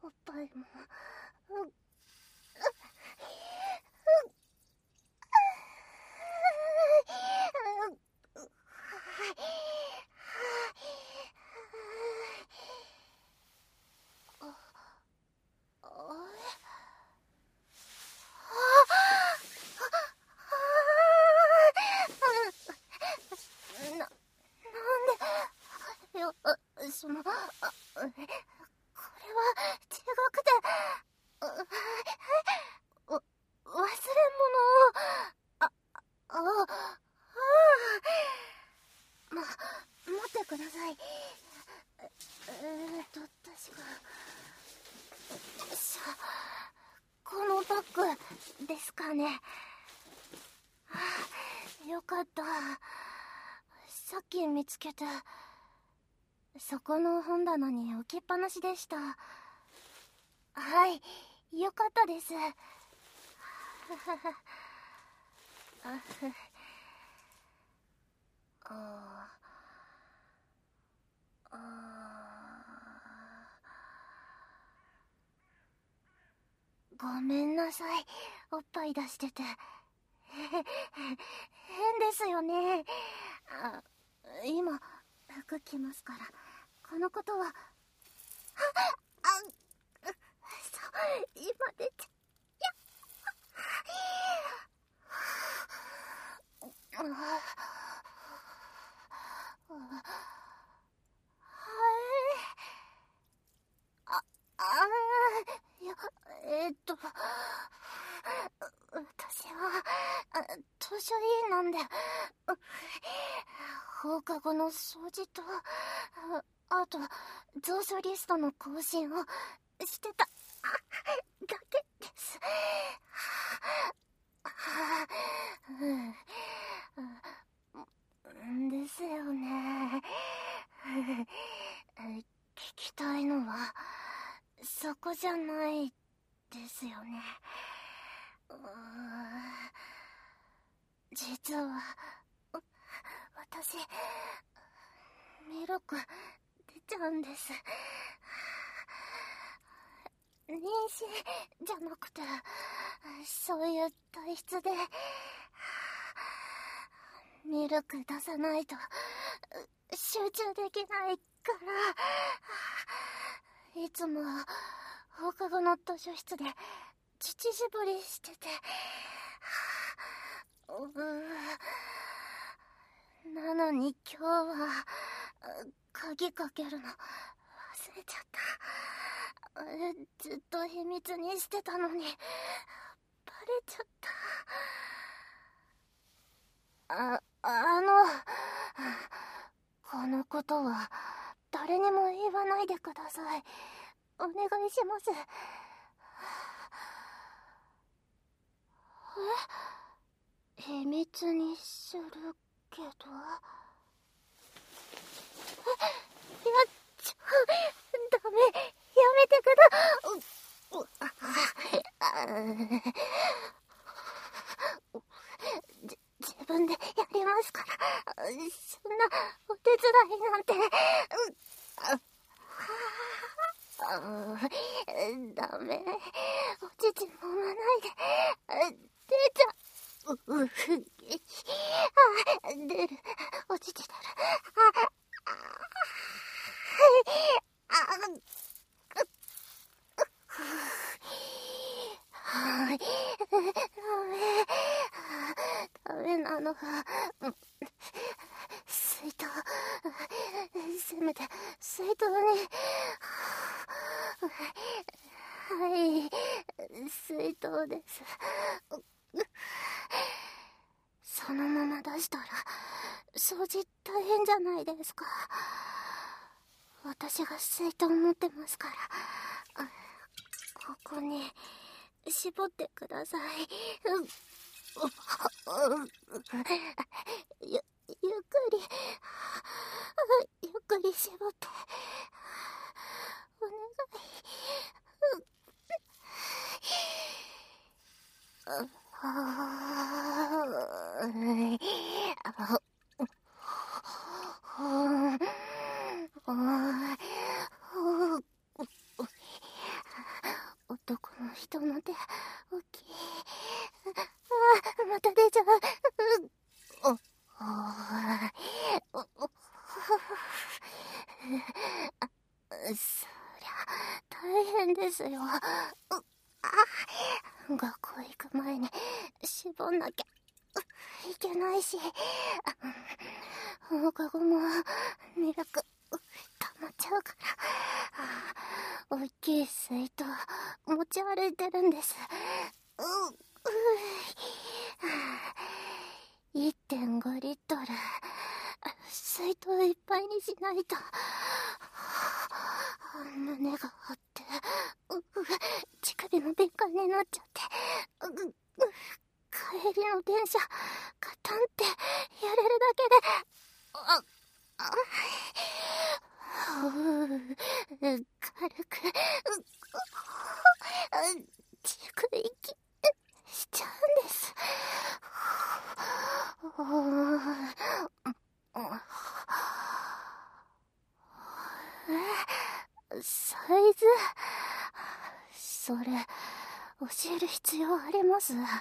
おっぱいもその、これは違くて、忘れ物を、待ってください。確か、このバッグですかね。よかった。さっき見つけて、そこの本棚に置きっぱなしでした。はい、よかったです。ごめんなさい、おっぱい出してて。変ですよね。今、服着ますから、このことは。そう、今出ちゃ、いや、私は、図書委員なんで、放課後の掃除と、あと、蔵書リストの更新をしてただけです。ですよね。聞きたいのは、そこじゃないですよね。実は、私、ミルク出ちゃうんです。妊娠じゃなくて、そういう体質で、ミルク出さないと集中できないから、いつも放課後の図書室で乳搾りしてて、なのに今日は鍵かけるの忘れちゃった。ずっと秘密にしてたのにバレちゃった。このことは誰にも言わないでください。お願いします。秘密にするけど、ダメ、やめてくだ。自分でやりますから。そんなお手伝いなんて。ダメ、お乳飲まないで。出ちゃう。出る、お乳出る。ダメなの。水筒、せめて水筒に。はい、水筒です。そのまま出したら掃除大変じゃないですか。私が水筒持ってますから。ここに絞ってください。ゆっくり絞って、お願い。 変ですよ。学校行く前に絞んなきゃいけないし、放課後もミルク溜まっちゃうから、大きい水筒持ち歩いてるんです。1.5 リットル水筒いっぱいにしないと。胸が張って、乳首も敏感になっちゃって、帰りの電車カタンって揺れるだけで、軽く蓄息しちゃうんです。サイズ、それ教える必要あります？いや、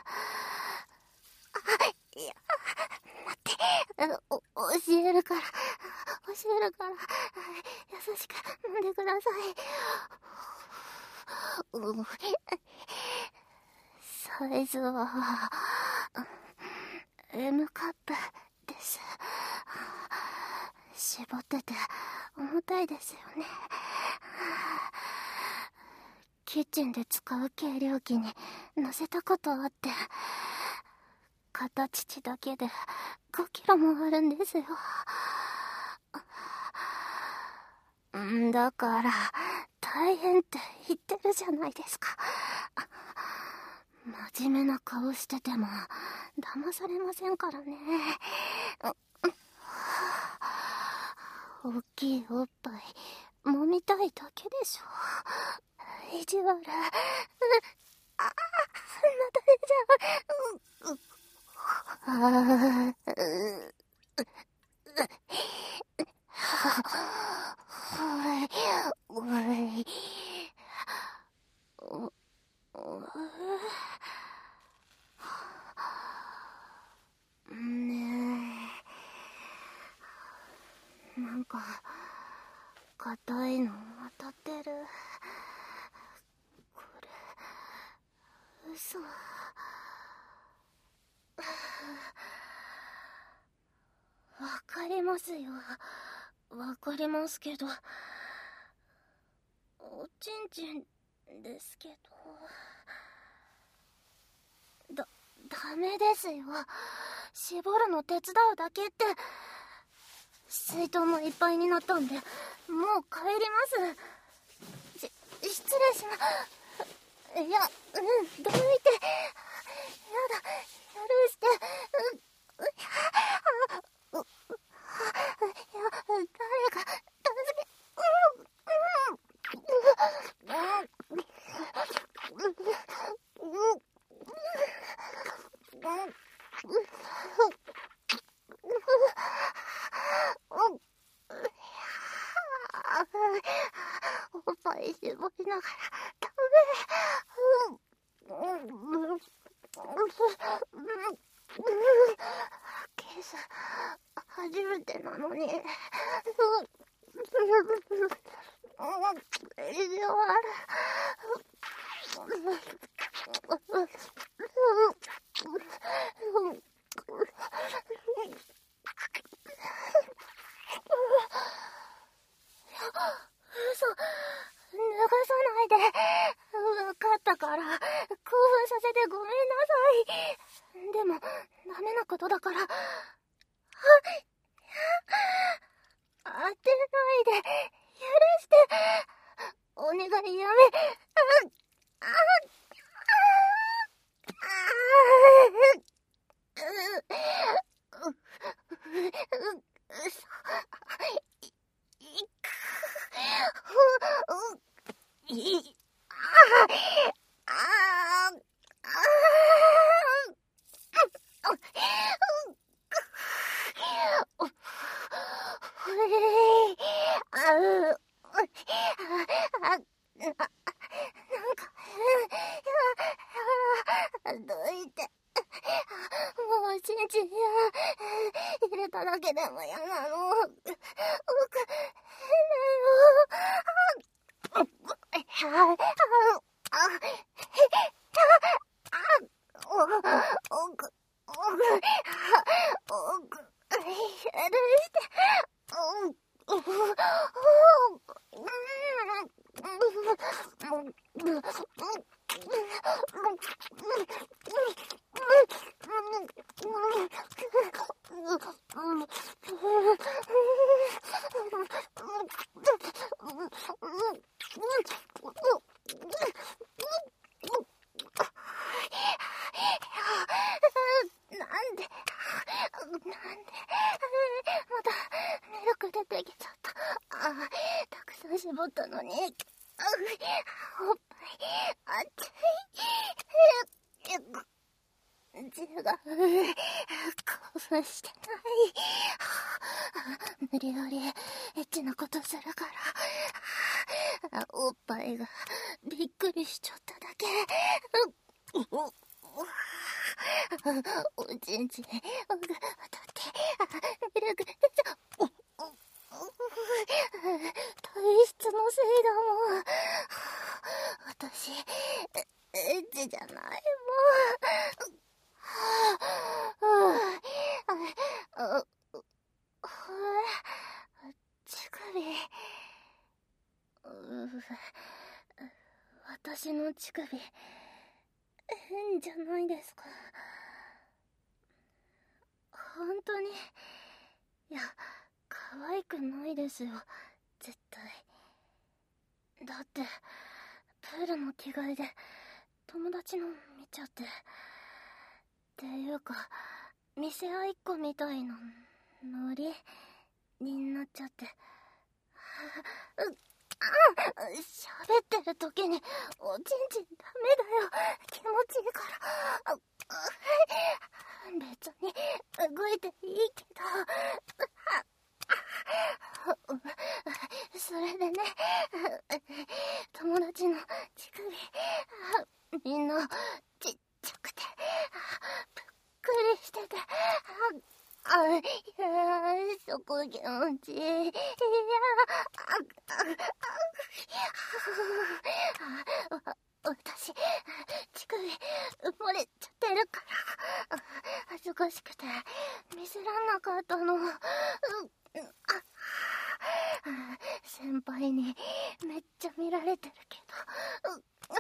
待って、教えるから、優しく飲んでください。サイズは M カップです。絞ってて重たいですよね。キッチンで使う計量器に乗せたことあって、片乳だけで5キロもあるんですよ。だから大変って言ってるじゃないですか。真面目な顔してても騙されませんからね。大きいおっぱい揉みたいだけでしょ。意地悪。なだれじゃん。おい。ねえ、なんか硬いの当たってる。これ嘘。わかりますよ。わかりますけど、おちんちんですけど。ダメですよ。絞るの手伝うだけって。水筒もいっぱいになったんで、もう帰ります。失礼します。いや、どいて。やだ、許して。誰か助け。おっぱい絞りながらダメ。ケース初めてなのに。意地悪。嘘、脱がさないで。分かったから、興奮させてごめんなさい。でもダメなことだから。当てないで。許して。お願いやめ。どいて。もうちんちん入れただけでも嫌なの。変だよ。 ミルク出てきちゃった。たくさん絞ったのに。おっぱい、熱い。字が、興奮してない。無理やり、エッチなことするから。おっぱいが、びっくりしちゃっただけ。おちんちん、だって、ミルク、体質のせいだもん。私、エッチじゃないもん。乳首、私の乳首、変じゃないですか。本当に、いや、可愛くないですよ、絶対。だって、プールの着替えで友達の見ちゃって。っていうか、店合いっ子みたいなノリになっちゃって。喋ってる時におちんちんダメだよ。気持ちいいから。別に動いていいけど。それでね、友達の乳首、みんなちっちゃくて、ぷっくりしてて、いやそこ気持ちいい。いや私、乳首漏れちゃってるから、恥ずかしくて見せらんなかったの。先輩にめっちゃ見られてるけど。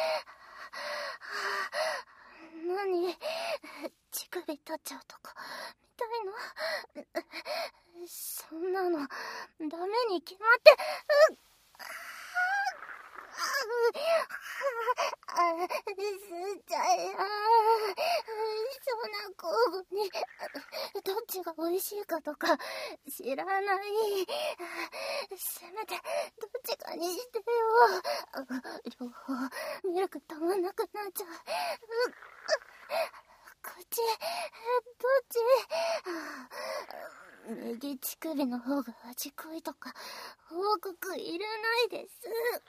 何？乳首立っちゃうとか見たいの？そんなのダメに決まって。すーちゃんや。そんな交互にどっちが美味しいかとか知らない。せめてどっちかにしてよ。両方ミルクたまんなくなっちゃう。こっち、どっち？右乳首の方が味濃いとか報告いらないです。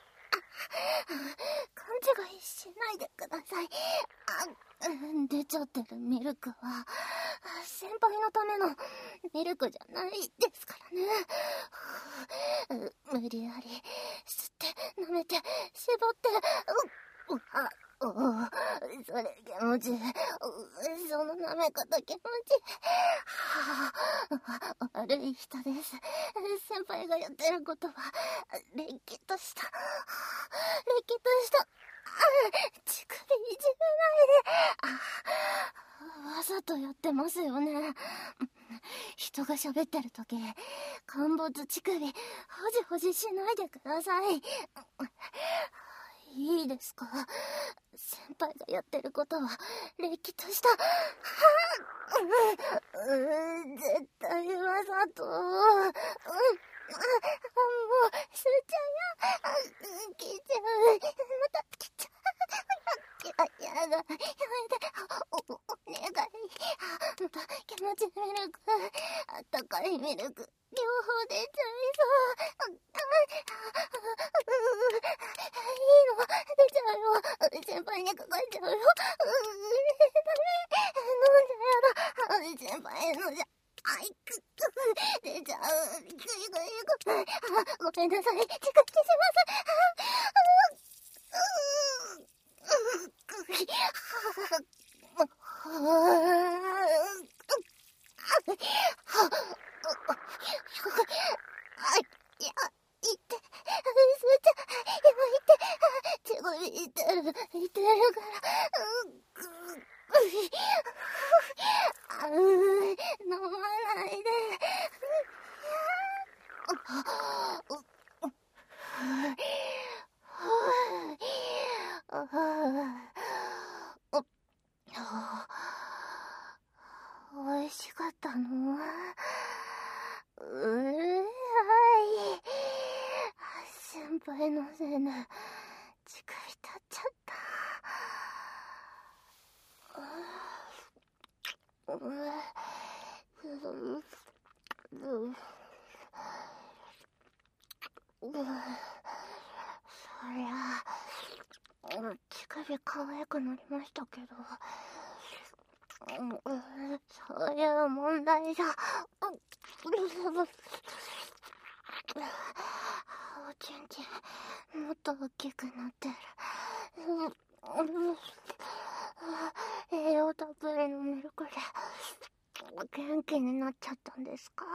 勘違いしないでください。出ちゃってるミルクは先輩のためのミルクじゃないですからね。無理やり吸って舐めて絞って、それ気持ちいい。その舐め方気持ちいい。悪い人です。先輩がやってることはれっきとした乳首いじらないで。わざとやってますよね。人が喋ってる時陥没乳首ほじほじしないでください。いいですか？先輩がやってることはれっきとした。絶対わざと。もうすーちゃんや。来ちゃう。また来ちゃう。やだ、やめて。お願い。また気持ちいいミルク、あったかいミルク、両方出ちゃいそう。いいの、出ちゃうよ。先輩にかかっちゃうよ。ダメ。飲んじゃやだ。先輩のじゃ。出ちゃう。ごめんなさい。チクチクします。 おいしかったの？先輩のせいで時間経っちゃった。そりゃ乳首可愛くなりましたけど、そういう問題じゃ。おちんちんもっと大きくなってる。栄養たっぷりのミルクで元気になっちゃったんですか？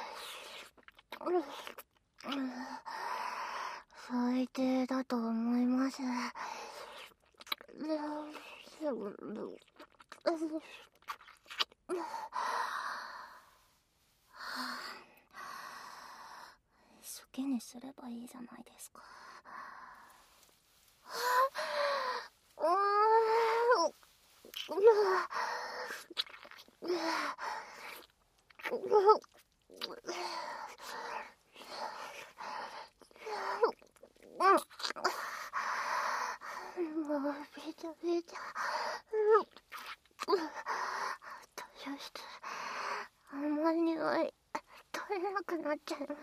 最低だと思います。好きにすればいいじゃないですか。もうびちゃびちゃ。図書室、甘い匂い取れなくなっちゃいます。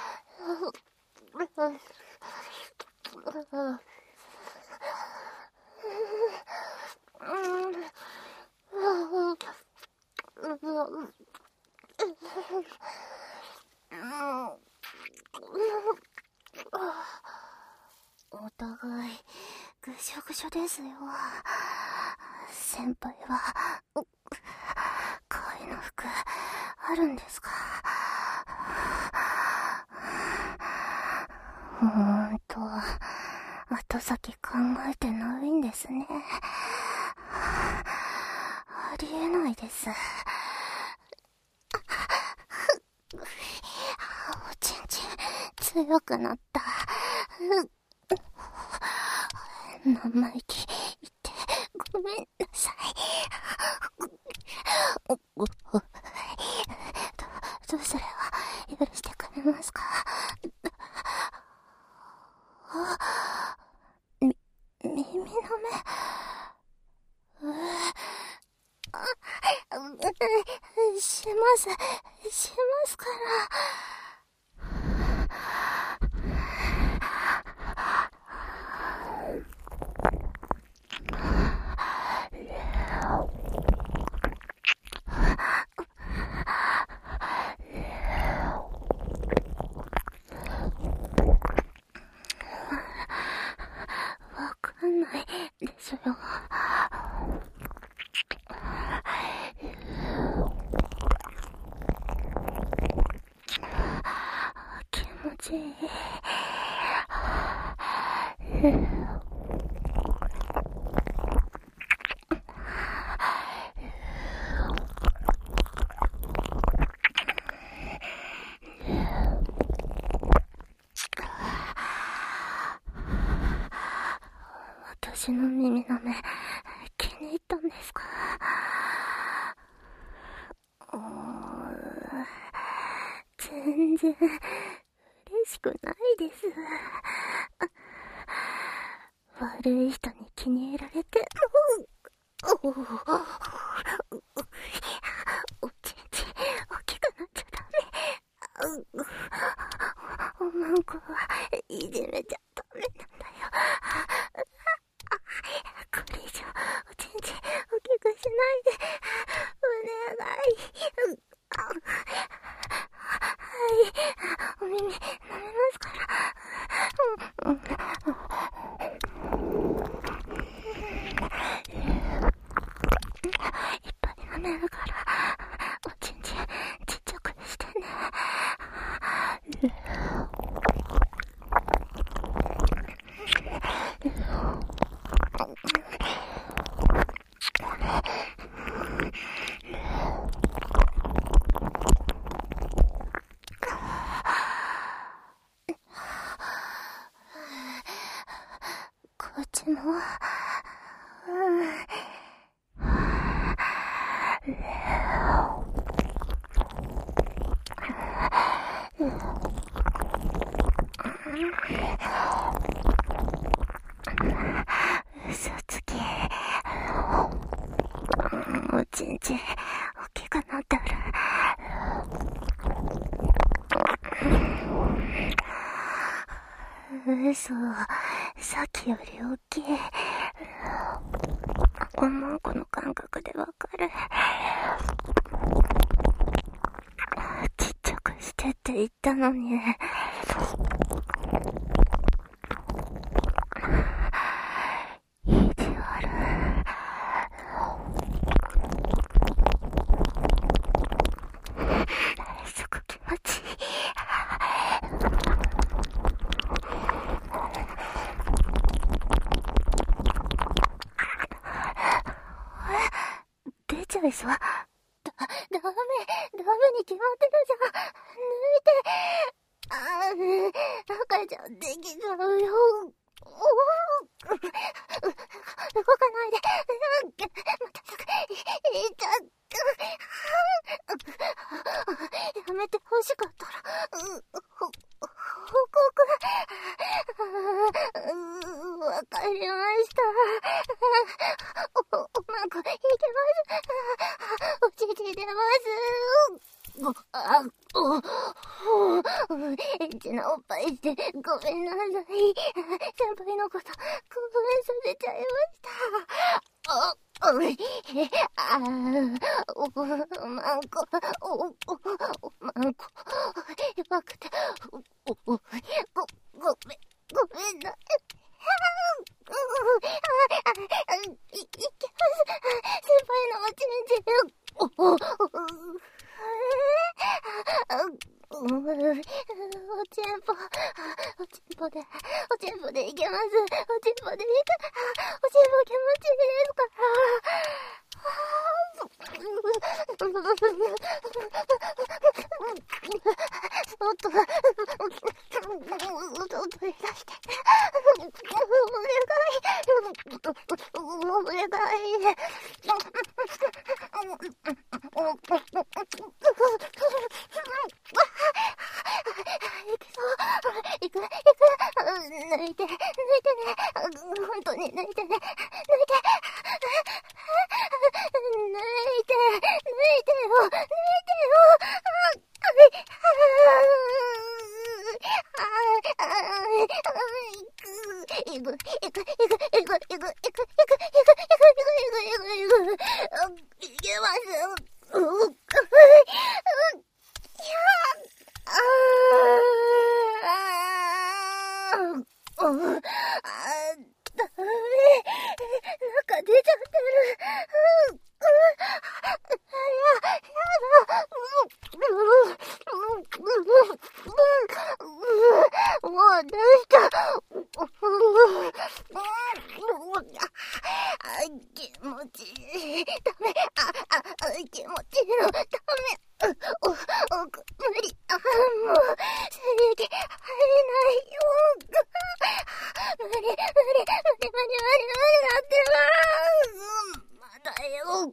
お互いぐしょぐしょですよ。先輩は恋の服あるんですか？ほんと後先考えてないんですね。ありえないです。おちんちん強くなった。生意気言ってごめんなさい。どうすれば許してくれますか？耳の目しますから。わかんないですよ。気持ちいい。私の耳の目気に入ったんですか？全然嬉しくないです。悪い人に気に入られて、おちんちん大きくなっちゃダメ。おまんこはいじめちゃダメなんだよ。これ以上おちんちん大きくしないでお願い。はい、お耳舐めますから。いっぱい舐めるからおちんちんちっちゃくしてね。 も、嘘つき。おちんちん、大きくなってる。嘘、さっきより大きい。おまんこの感覚でわかる。ちっちゃくしてって言ったのに。意地悪。すごく気持ちいい。出ちゃいそう。ダメに決まってるじゃん。抜いて。赤ちゃんできちゃうよ。動かないで。またすぐ、痛く。やめてほしかったら、報告。わかりました。おまんこ、いけます。お乳出ます。エッチなおっぱいしてごめんなさい。先輩のこと興奮させちゃいました。おまんこ、おまんこ、弱くて、ごめんなさい。いけます。先輩のおちんちん。おちんぽでいけます。おちんぽでいく。おちんぽ気持ちいいですから。そっと取り出して。お願い。抜いてね。本当に抜いてね。抜いてよ。いけます。ダメ。中出ちゃってる。もう出した。気持ちいい。ダメ。気持ちいいの。ダメ。無理。もう、精液入れないよ。無理なってる。まだよ。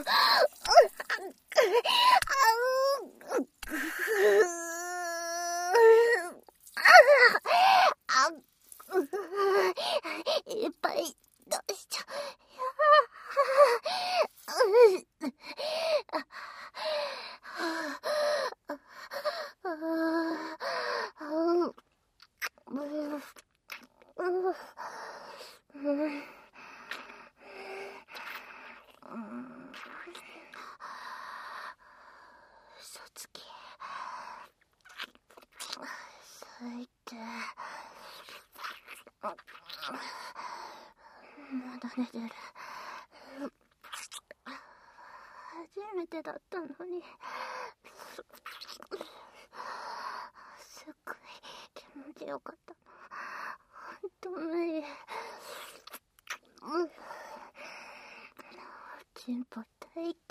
いっぱい出しちゃう。嘘つき。最低。まだ寝てる。初めてだったのに。すっごい気持ちよかった。ほんと無理。ちんぽ大嫌い。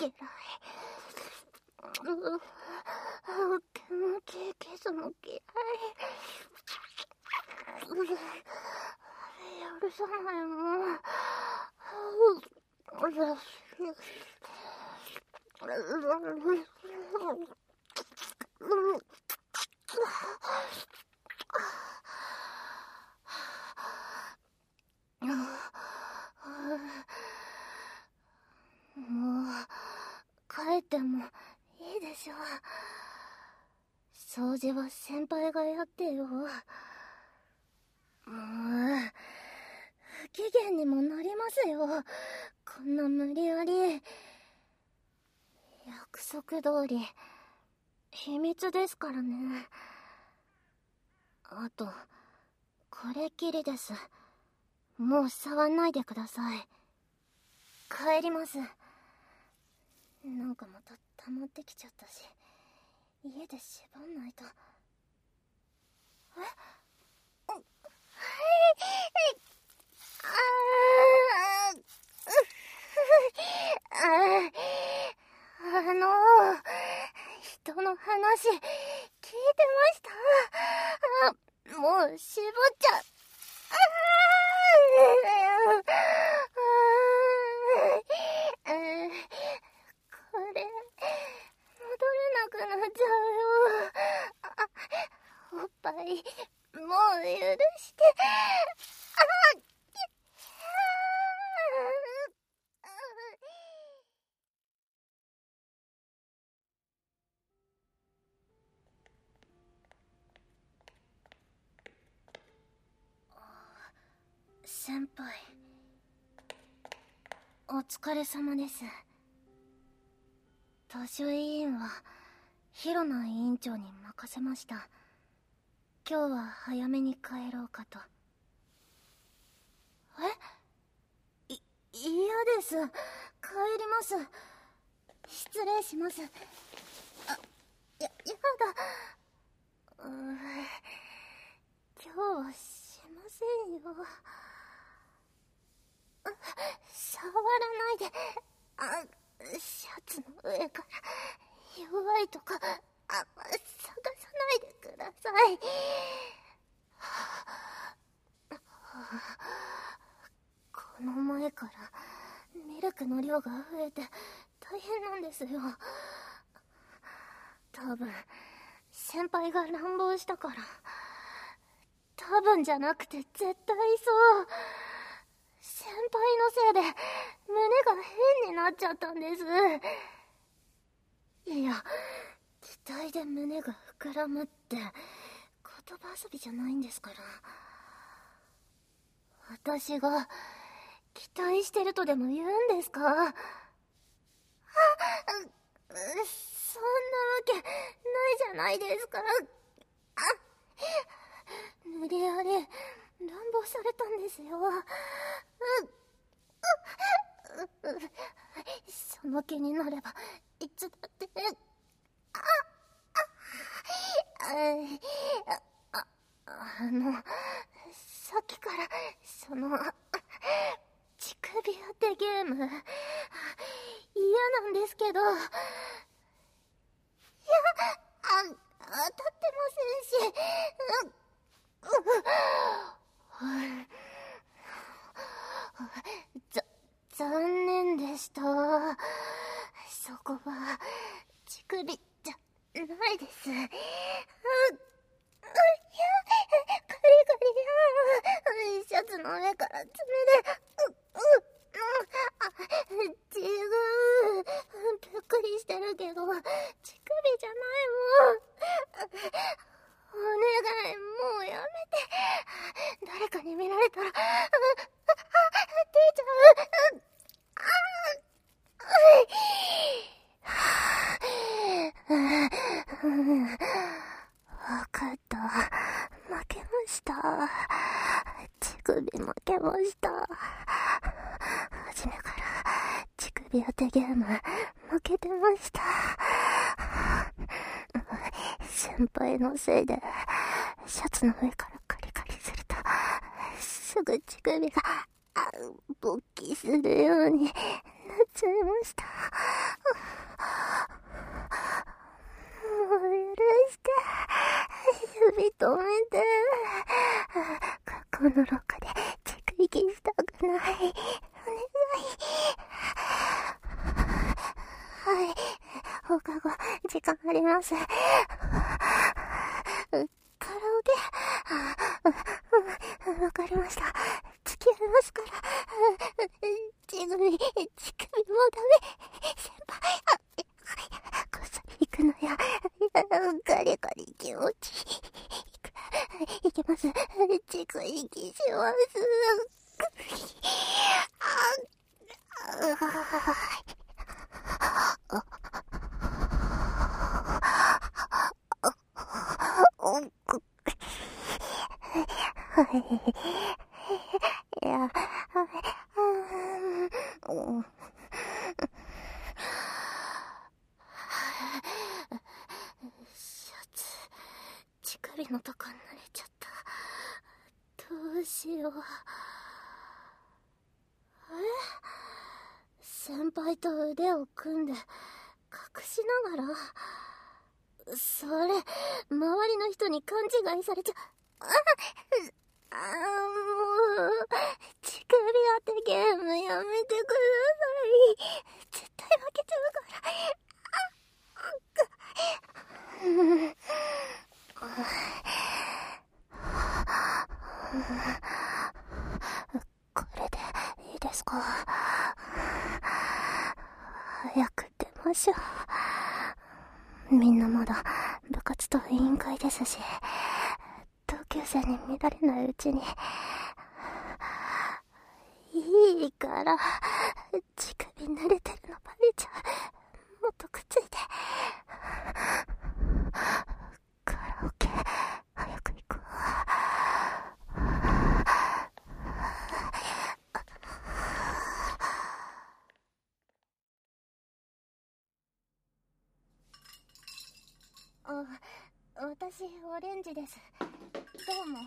気持ちいいキスも嫌い。あれや許さないもん。もう帰ってもいいでしょ。掃除は先輩がやってよ。もう不機嫌にもなりますよ、こんな無理やり。約束通り秘密ですからね。あとこれっきりです。もう触んないでください。帰ります。なんかまた溜まってきちゃったし、家で縛んないと。人の話聞いてました。もう絞っちゃこれ戻れなくなっちゃうよ。おっぱいもう許して。先輩、お疲れ様です。図書委員はヒロナ委員長に任せました。今日は早めに帰ろうかと。嫌です。帰ります。失礼します。やだ。今日はしませんよ。触らないで。シャツの上から弱いとか探さないでください。この前からミルクの量が増えて大変なんですよ。多分先輩が乱暴したから。多分じゃなくて絶対そう。先輩のせいで胸が変になっちゃったんです。いや、期待で胸が膨らむって言葉遊びじゃないんですから。私が期待してるとでも言うんですか？そんなわけないじゃないですか。無理やり乱暴されたんですよ。その気になればいつだって。さっきから乳首当てゲーム嫌なんですけど。当たってませんし。残念でした。そこは乳首じゃないです。カリカリシャツの上から爪で違う。ぷっくりしてるけど乳首じゃないもん。お願い、もうやめて。誰かに見られたら出ちゃう。わかった。負けました。乳首負けました。初めから乳首当てゲーム負けてました。先輩のせいでシャツの上からカリカリするとすぐ乳首が勃起するようになっちゃいました。もう許して。指止めて。学校の廊下で乳首ゲい、お願い。はい、放課後、時間あります。カラオケ、わかりました。付き合いますから。乳首もダメ。先輩、こっそり行くのや。ガリガリ気持ちいい。行きます。乳首息します。はい。いや、シャツ、乳首のとこ濡れちゃった。どうしよう。先輩と腕を組んで隠しながら、それ周りの人に勘違いされちゃもう乳首当てゲームやめてください。絶対負けちゃうからこれでいいですか？早く出ましょう。みんなまだ部活と委員会ですし、同級生に見られないうちに。いいから、乳首濡れてるのバレちゃう。もっとくっついて。カラオケ早く行くわ。私オレンジです。どうも。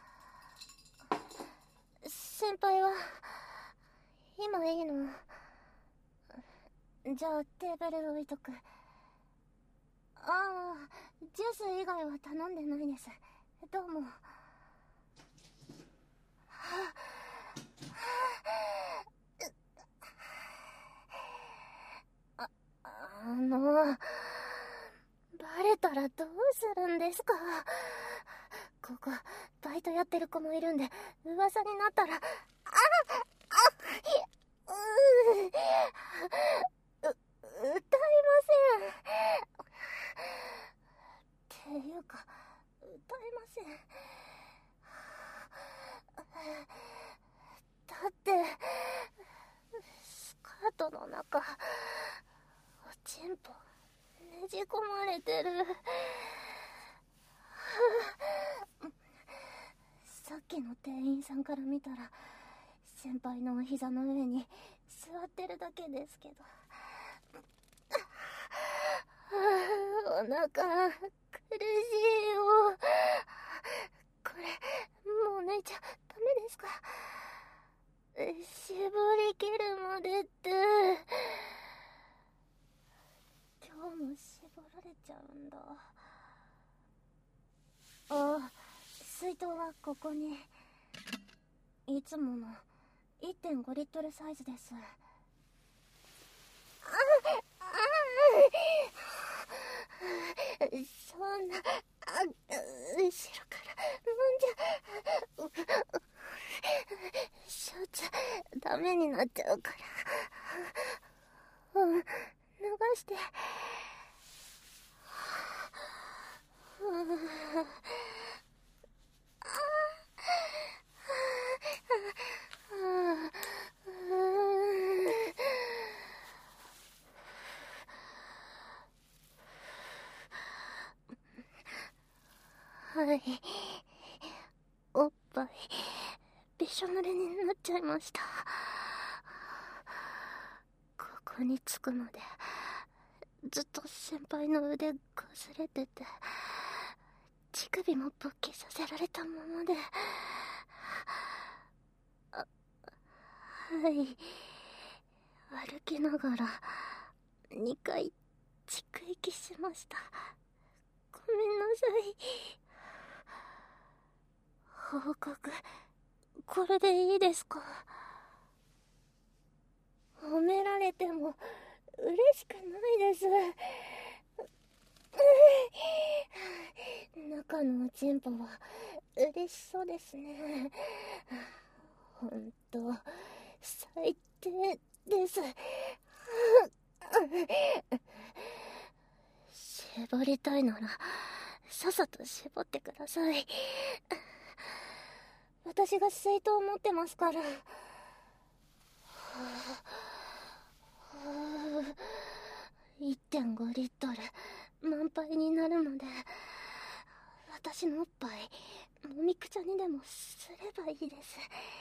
先輩は今いいの？じゃあテーブル置いとく。ジュース以外は頼んでないです。どうも。バレたらどうするんですか？ここバイトやってる子もいるんで、噂になったら。歌いません。っていうか、歌いません。だって、スカートの中、おちんぽねじ込まれてる。さっきの店員さんから見たら、先輩のお膝の上に座ってるだけですけど。お腹苦しいよ。これもう泣いちゃダメですか？絞り切るまでって。今日も絞られちゃうんだ。水筒はここに。いつもの 1.5 リットルサイズです。そんな、後ろから飲んじゃ、シャツダメになっちゃうから。脱がして。はい。おっぱい、びしょ濡れになっちゃいました。ここに着くまで、ずっと先輩の腕こすれてて、乳首も勃起させられたままで。はい。歩きながら、2回、蓄液しました。ごめんなさい。報告、これでいいですか？ 褒められても嬉しくないです。中のおちんぽは嬉しそうですね。ほんと最低です。絞りたいならさっさと絞ってください。私が水筒持ってますから。1.5 リットル満杯になるまで私のおっぱいもみくちゃにでもすればいいです。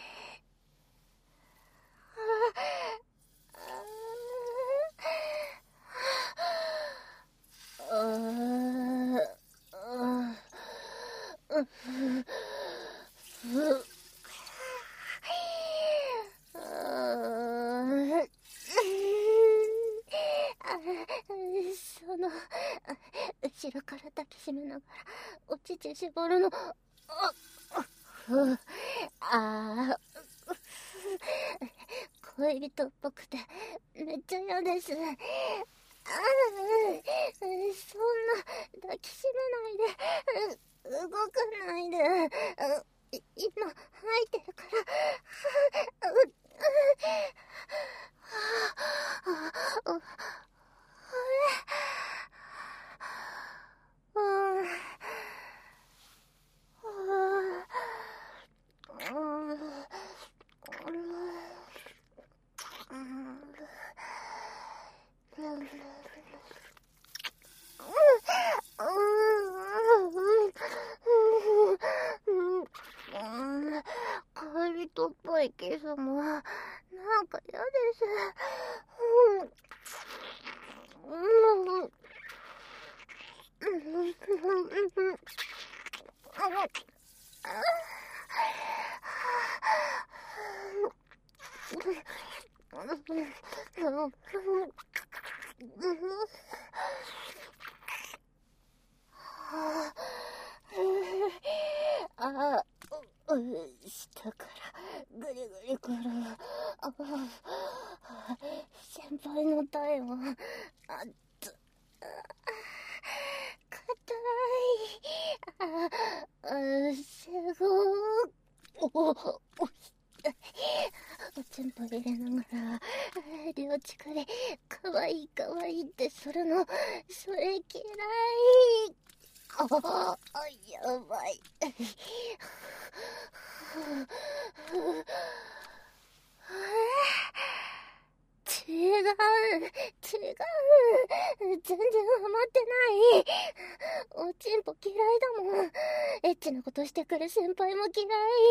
その後ろから抱きしめながらお乳絞るの恋人っぽくてめっちゃ嫌です。そんな抱きしめないで、動かないで。今吐いてるから。恋人っぽいキスもなんか嫌です。下からぐりぐりくる。先輩の体は硬い。すごい。おちんぽ入れながら両乳でかわいいかわいいってするの、それ嫌い。やばい。違う。全然ハマってない。おちんぽ嫌いだもん。エッチなことしてくる先輩も嫌い。気持ちいいの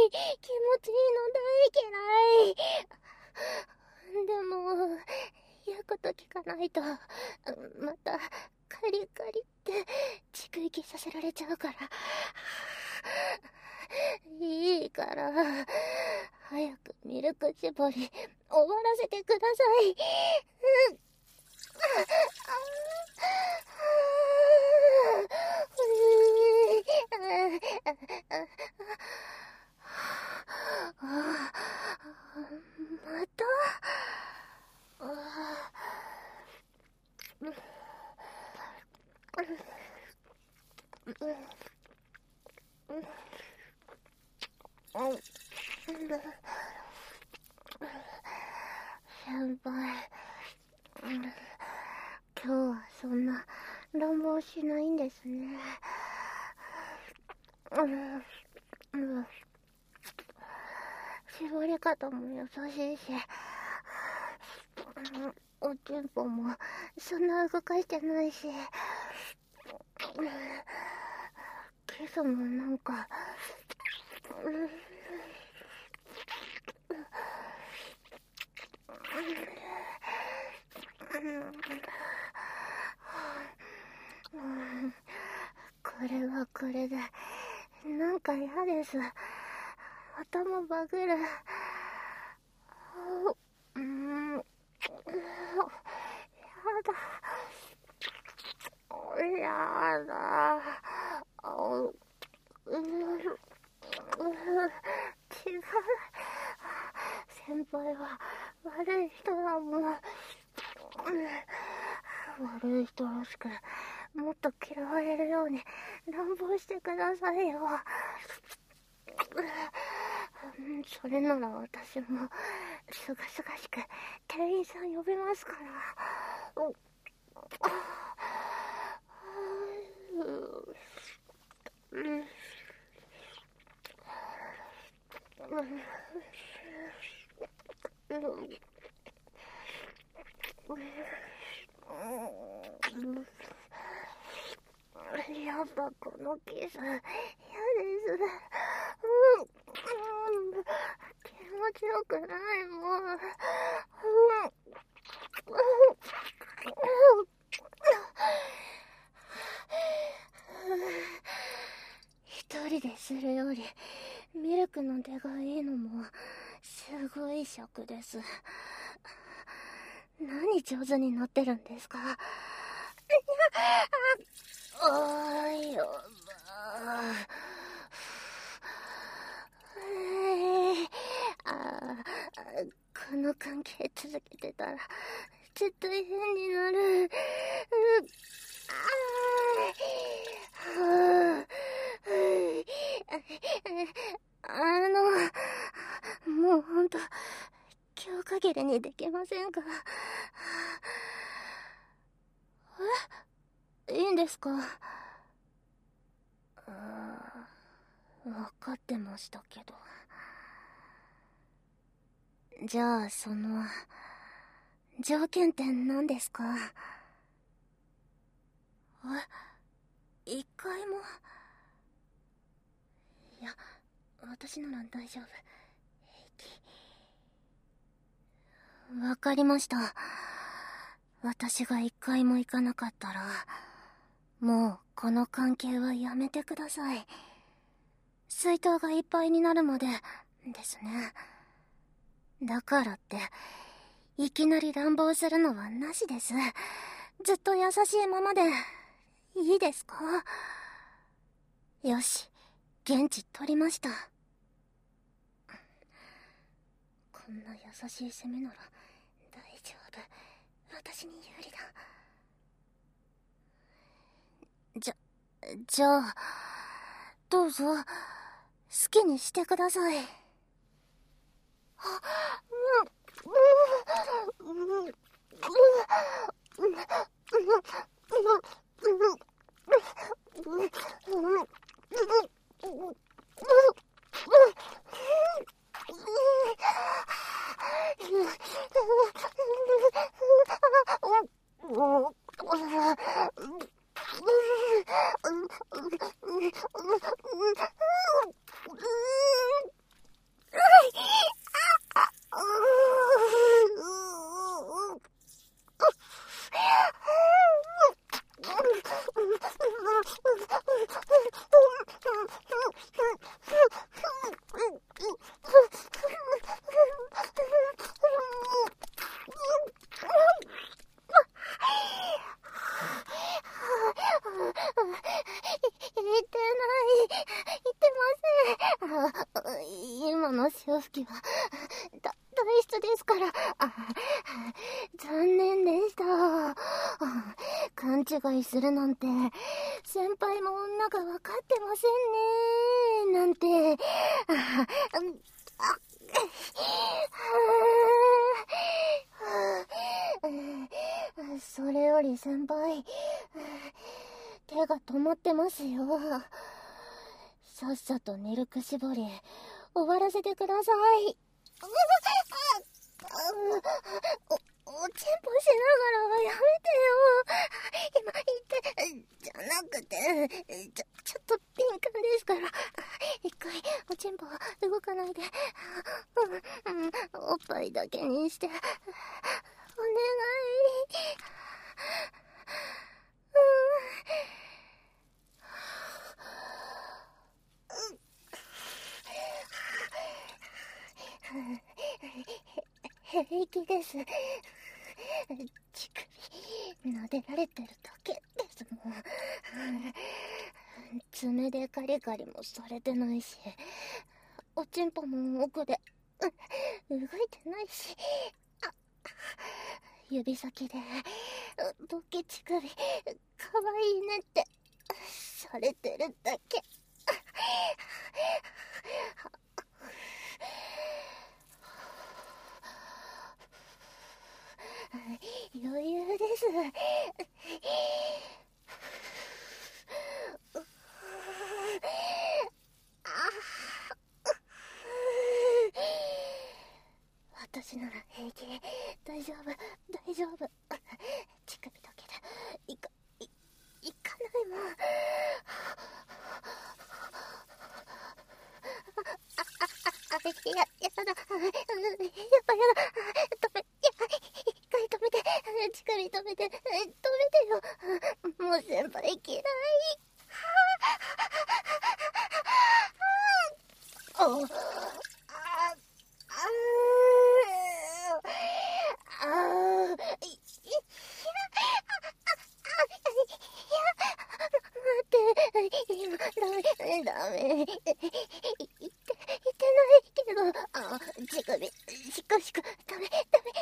大嫌い。でも言うこと聞かないとまたカリカリって蓄息させられちゃうから。いいから早くミルク絞り終わらせてください。また先輩、今日はそんな乱暴しないんですね。絞り方も優しいし、おちんぽもそんな動かしてないし、キスもなんかこれはこれでなんか嫌です。頭バグる。やだ。やだ。違う。先輩は悪い人だもん。 悪い人らしく、もっと嫌われるように乱暴してくださいよ。それなら私もすがすがしく店員さん呼べますから。やっぱこのキス嫌です。気持ちよくないもん。一人でするよりミルクの出がいいのもすごい尺です。何上手になってるんですか？あいやばこの関係続けてたら絶対変になる。もうほんと今日限りにできませんか？いいんですか？分かってましたけど。じゃあその条件って何ですか？一回も。いや、私なら大丈夫。わかりました。私が一回も行かなかったらもうこの関係はやめてください。水筒がいっぱいになるまでですね。だからっていきなり乱暴するのはなしです。ずっと優しいままでいいですか？よし、現地取りました。こんな優しい攻めなら大丈夫。私に有利だ。じゃあどうぞ好きにしてください。今の潮吹きは体質ですから。残念でした。勘違いするなんて先輩も女が分かってませんねなんて。それより先輩、手が止まってますよ。さっさとミルク絞り終わらせてください。おちんぽしながらやめてよ。今言ってじゃなくてちょっと敏感ですから。一回おちんぽ動かないで。おっぱいだけにしてお願い。平気です。乳首撫でられてるだけですもん。爪でカリカリもされてないし、おちんぽも奥で動いてないし。 指先でボケ乳首かわいいねってされてるだけ。余裕です。私なら平気。大丈夫大丈夫。乳首だけでいかないもん。やだ。やっぱやだ。一回止めて。乳首止めて。止めてよ。もう先輩嫌い。ダメ。言ってないけど、乳首、しこしこ、ダメ。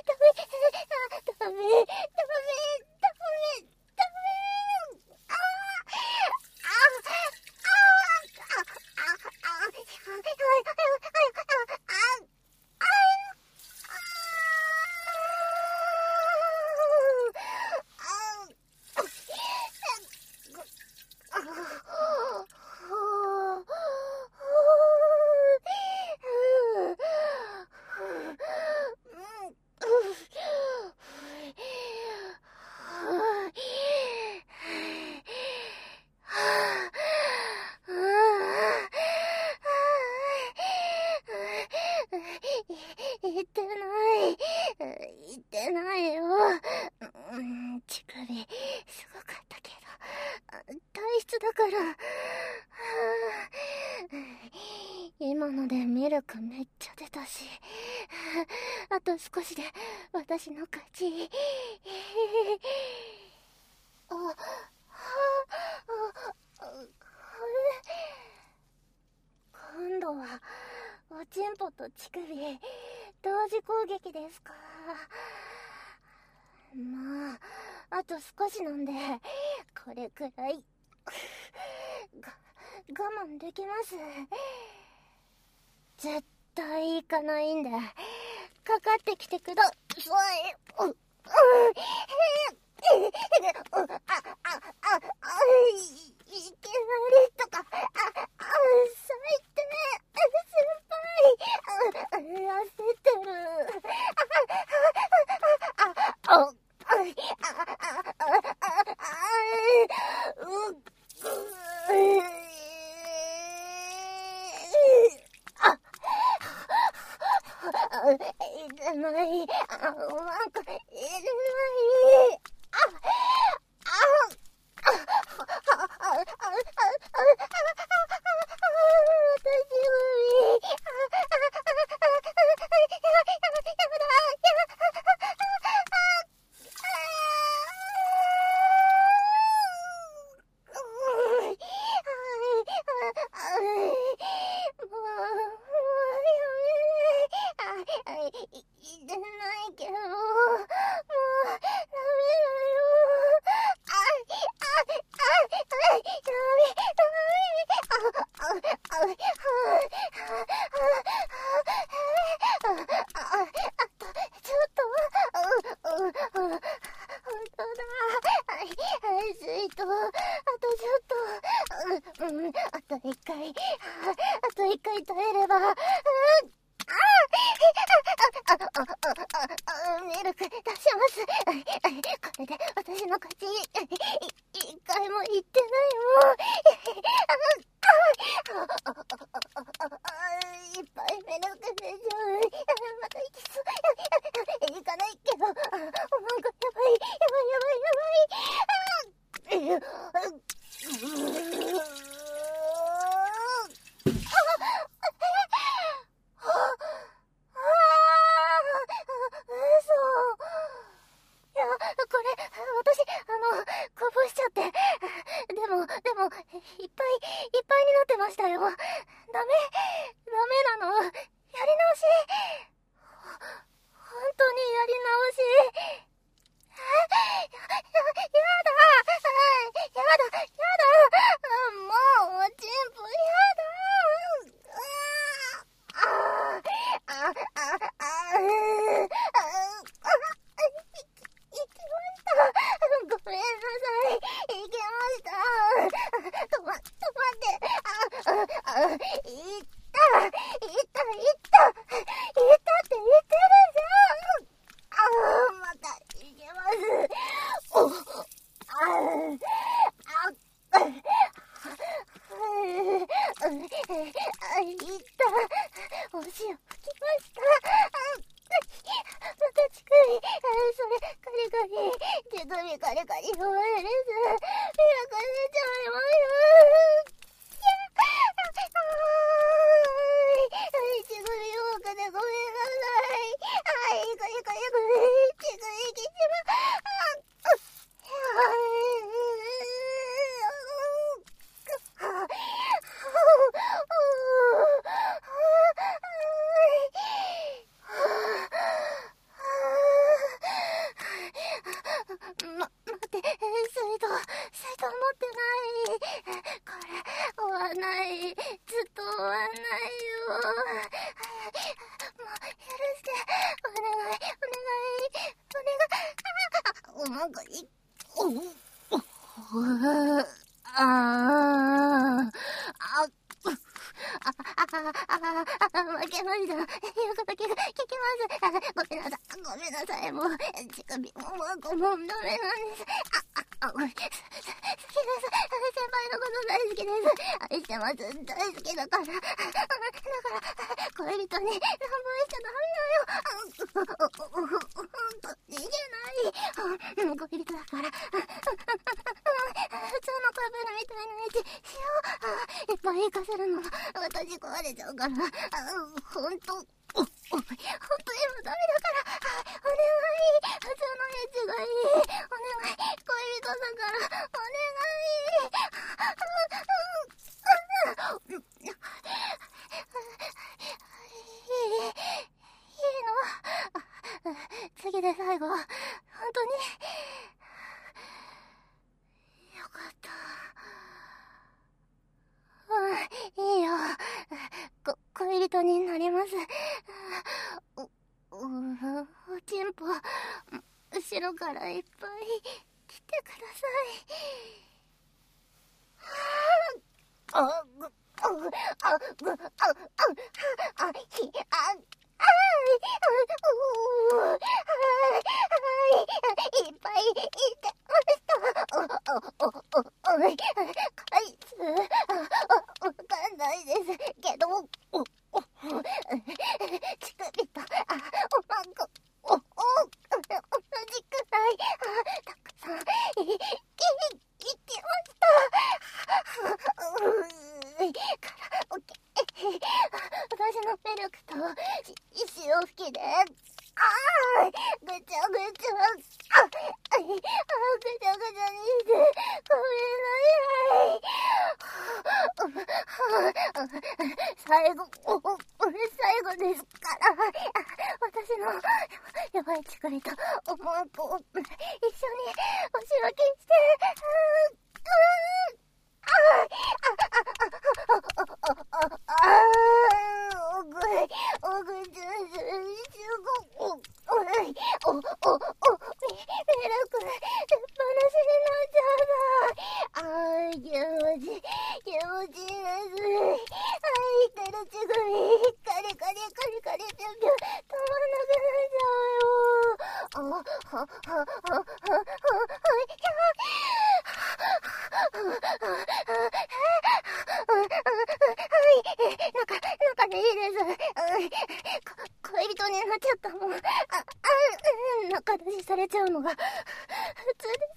言ってないよ。乳首すごかったけど体質だから。今のでミルクめっちゃ出たし、あと少しで私の勝ち。今度はおちんぽと乳首同時攻撃ですか。まああと少しなんでこれくらい我慢できます。絶対行かないんでかかってきてください。いきなりとか最低。先輩焦ってる。いけない。うまくいけない。いてないけど、もうダメだよ。ちょっと、本当だ。スイート、あとちょっと、あと一回耐えれば、ミルク出します。これで私の勝ち。一回も言ってないもん。いっぱいミルク出ちゃう。また行きそう。行かないけど、なんかやばい。これ、私、こぼしちゃって。でも、いっぱいになってましたよ。ダメなの。やり直し。本当にやり直し。 もう、おちんぽやだ。ごめんなさい。いけました。止まって。いったって言ってるじゃん。また、いけます。いった。お塩吹きました。また乳首、それ、カリカリ、手首カリカリ、お前です。ミラク出ちゃいます。乳首多くでごめんなさい。カリカリ、乳首きちま。待って、水筒持ってない。これ、終わんない。ずっと終わんないよ。もう、許して。お願い。なんか負けました。言うこと聞きます。ごめんなさい。もう、乳首もダメなんです。好きです。先輩のこと大好きです。愛してます。大好きだから。恋人に乱暴しちゃダメだよ。逃げない。恋人だから。普通のカップルみたいな道しよう。いっぱい行かせるの。私壊れちゃうから。ほんと今ダメだから。お願い。普通の道がいい。お願い。恋人だから。お願い。いいの？次で最後。本当によかった。いいよ。恋人になります。おちんぽ、後ろからいっぱい来てください。いっぱいいてました。回数わかんないですけど、乳首とおまんこ同じくらいたくさんいきました。カラオケ、私のミルクと潮吹きで、ぐちゃぐちゃ、ぐちゃぐちゃにして、ごめんなさい。最後ですから、私のやばい乳首とおまんこを一緒にお仕分けして、中でいいです。恋人になっちゃったもん。中出しされちゃうのが普通です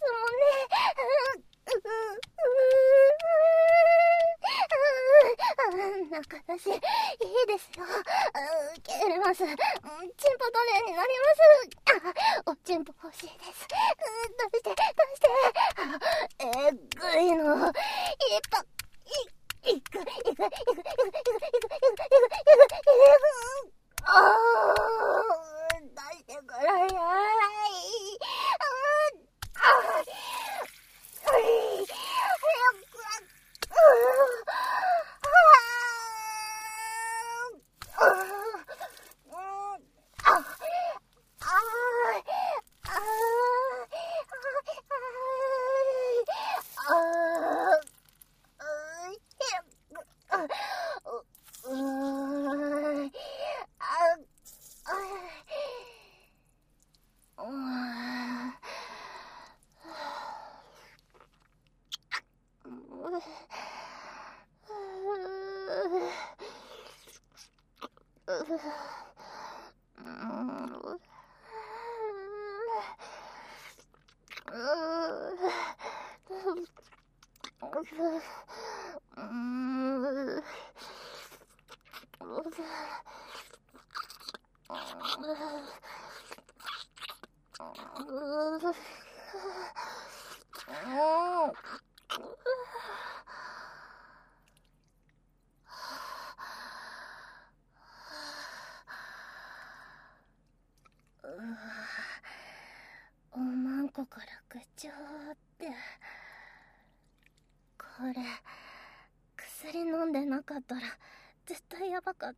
もんね。中出しいいですよ。受け入れます。チンポトレになります。おチンポ欲しいです。出してえぐいの。いく。出してください。 おまんこからぐちょーって。これ薬飲んでなかったら絶対やばかった。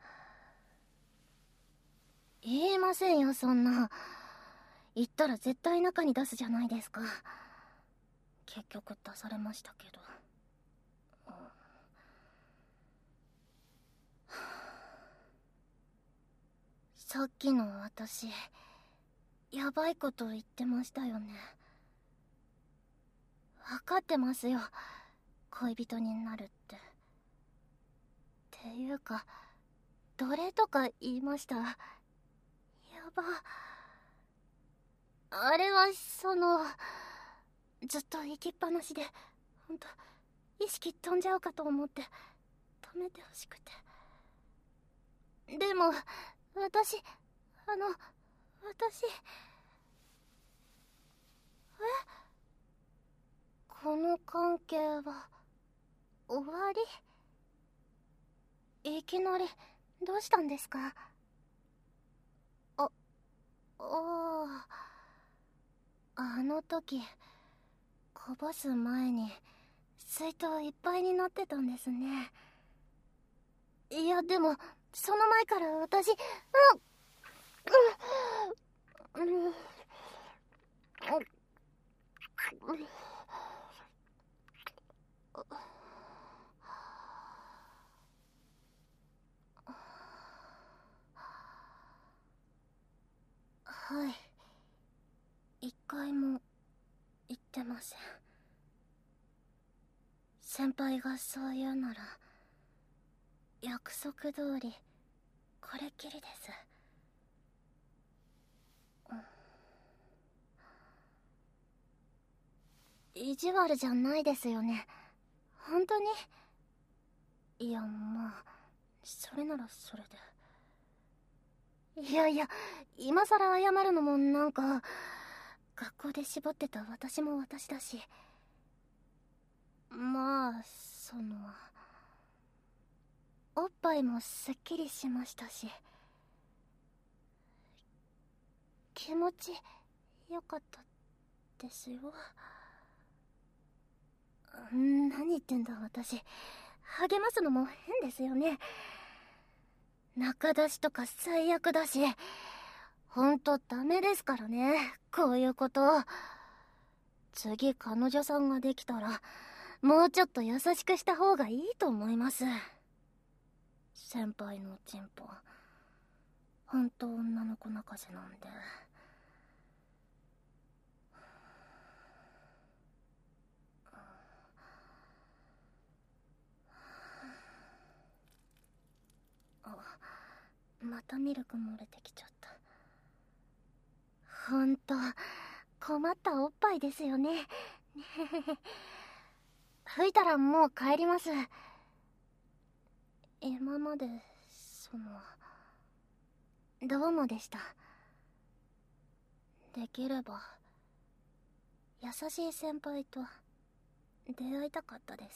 言えませんよ、そんな。言ったら絶対中に出すじゃないですか。結局出されましたけど。さっきの私、やばいこと言ってましたよね。分かってますよ、恋人になるって。っていうか、奴隷とか言いました。やば。あれはずっと行きっぱなしで、ほんと意識飛んじゃうかと思って止めてほしくて。でも私この関係は終わり？いきなりどうしたんですか？あの時こぼす前に水筒いっぱいになってたんですね。いやでもその前から私はい、一回も言ってません。先輩がそう言うなら約束通りこれっきりです。意地悪じゃないですよね、本当に？いや、まあそれならそれで。いやいや、今さら謝るのもなんか、学校で絞ってた私も私だし。まあおっぱいもすっきりしましたし、気持ちよかったですよ。何言ってんだ私、励ますのも変ですよね。仲出しとか最悪だし、ほんとダメですからね、こういうこと。次彼女さんができたらもうちょっと優しくした方がいいと思います。先輩のチンポほんと女の子泣かせなんで。またミルク漏れてきちゃった。ほんと困ったおっぱいですよね。吹いたらもう帰ります。今までどうもでした。できれば優しい先輩と出会いたかったです。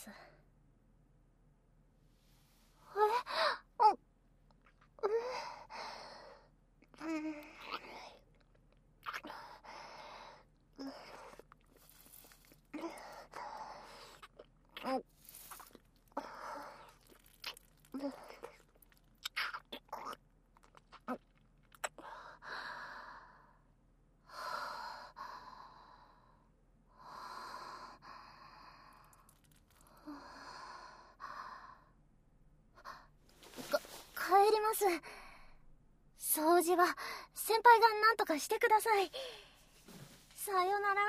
帰ります。掃除は先輩が何とかしてください。さよなら。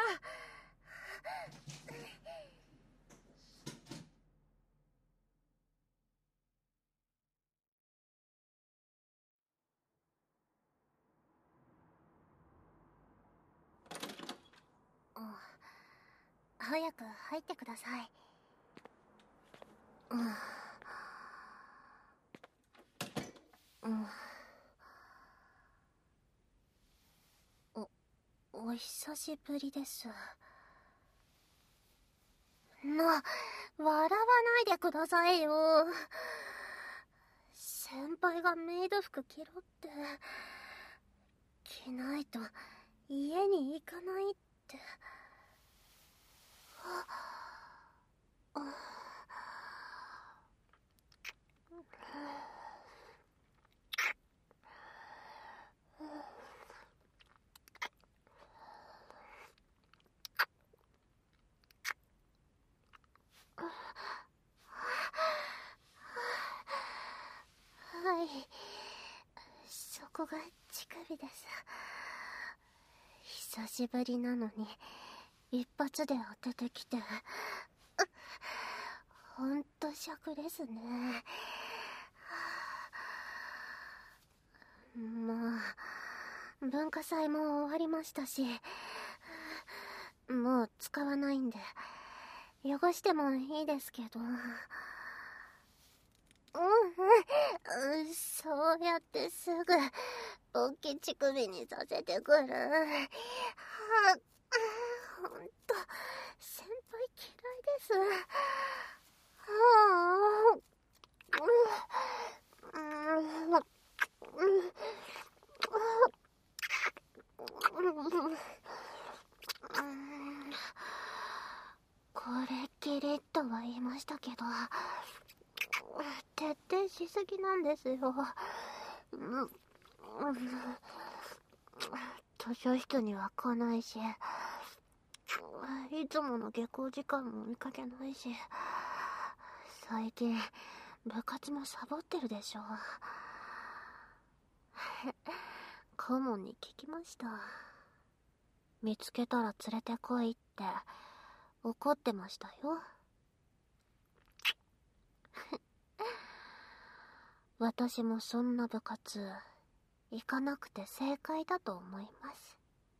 早く入ってください。お久しぶりです。笑わないでくださいよ。先輩がメイド服着ろって。着ないと家に行かないって。はい、そこが乳首です。久しぶりなのに一発で当ててきて、ほんと尺ですね。まあ文化祭も終わりましたし、もう使わないんで汚してもいいですけど。そうやってすぐ大きい乳首にさせてくる。ほんと先輩嫌いです。これっきりとは言いましたけど、徹底しすぎなんですよ。図書室には来ないし、いつもの下校時間も見かけないし、最近部活もサボってるでしょ。顧問に聞きました。見つけたら連れてこいって怒ってましたよ。私もそんな部活行かなくて正解だと思います。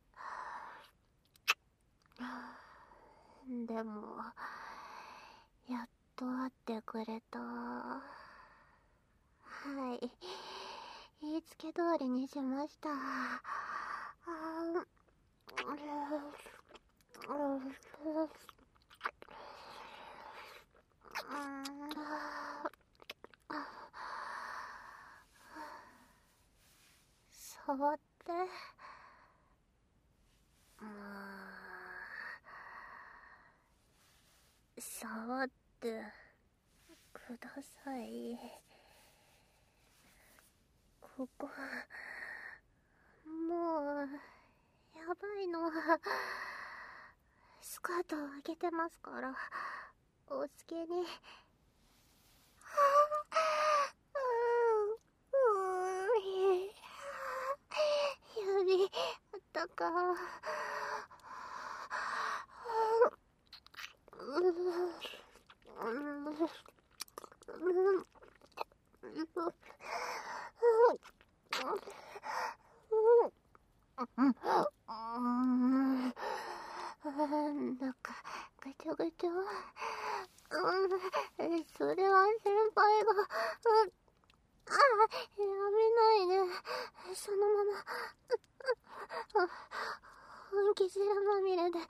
でもやっと会ってくれた。はい、言いつけ通りにしました。触って。触ってください。ここもうやばいの。スカート上げてますから、お好きに。指あったか。なんかぐちょぐちょ。それは先輩が。やめないで。そのまま本気汁まみれでごめんなさ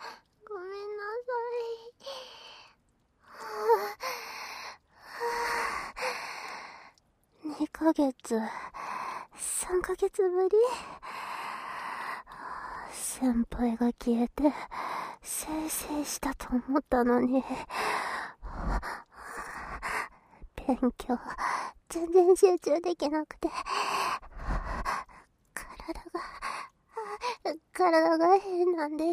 い。2ヶ月、3ヶ月ぶり。先輩が消えてせいせいしたと思ったのに、勉強全然集中できなくて、体が変なんです。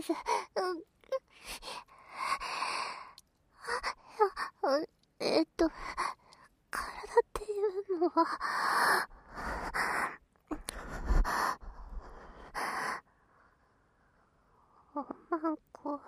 体っていうのは、おまんこ、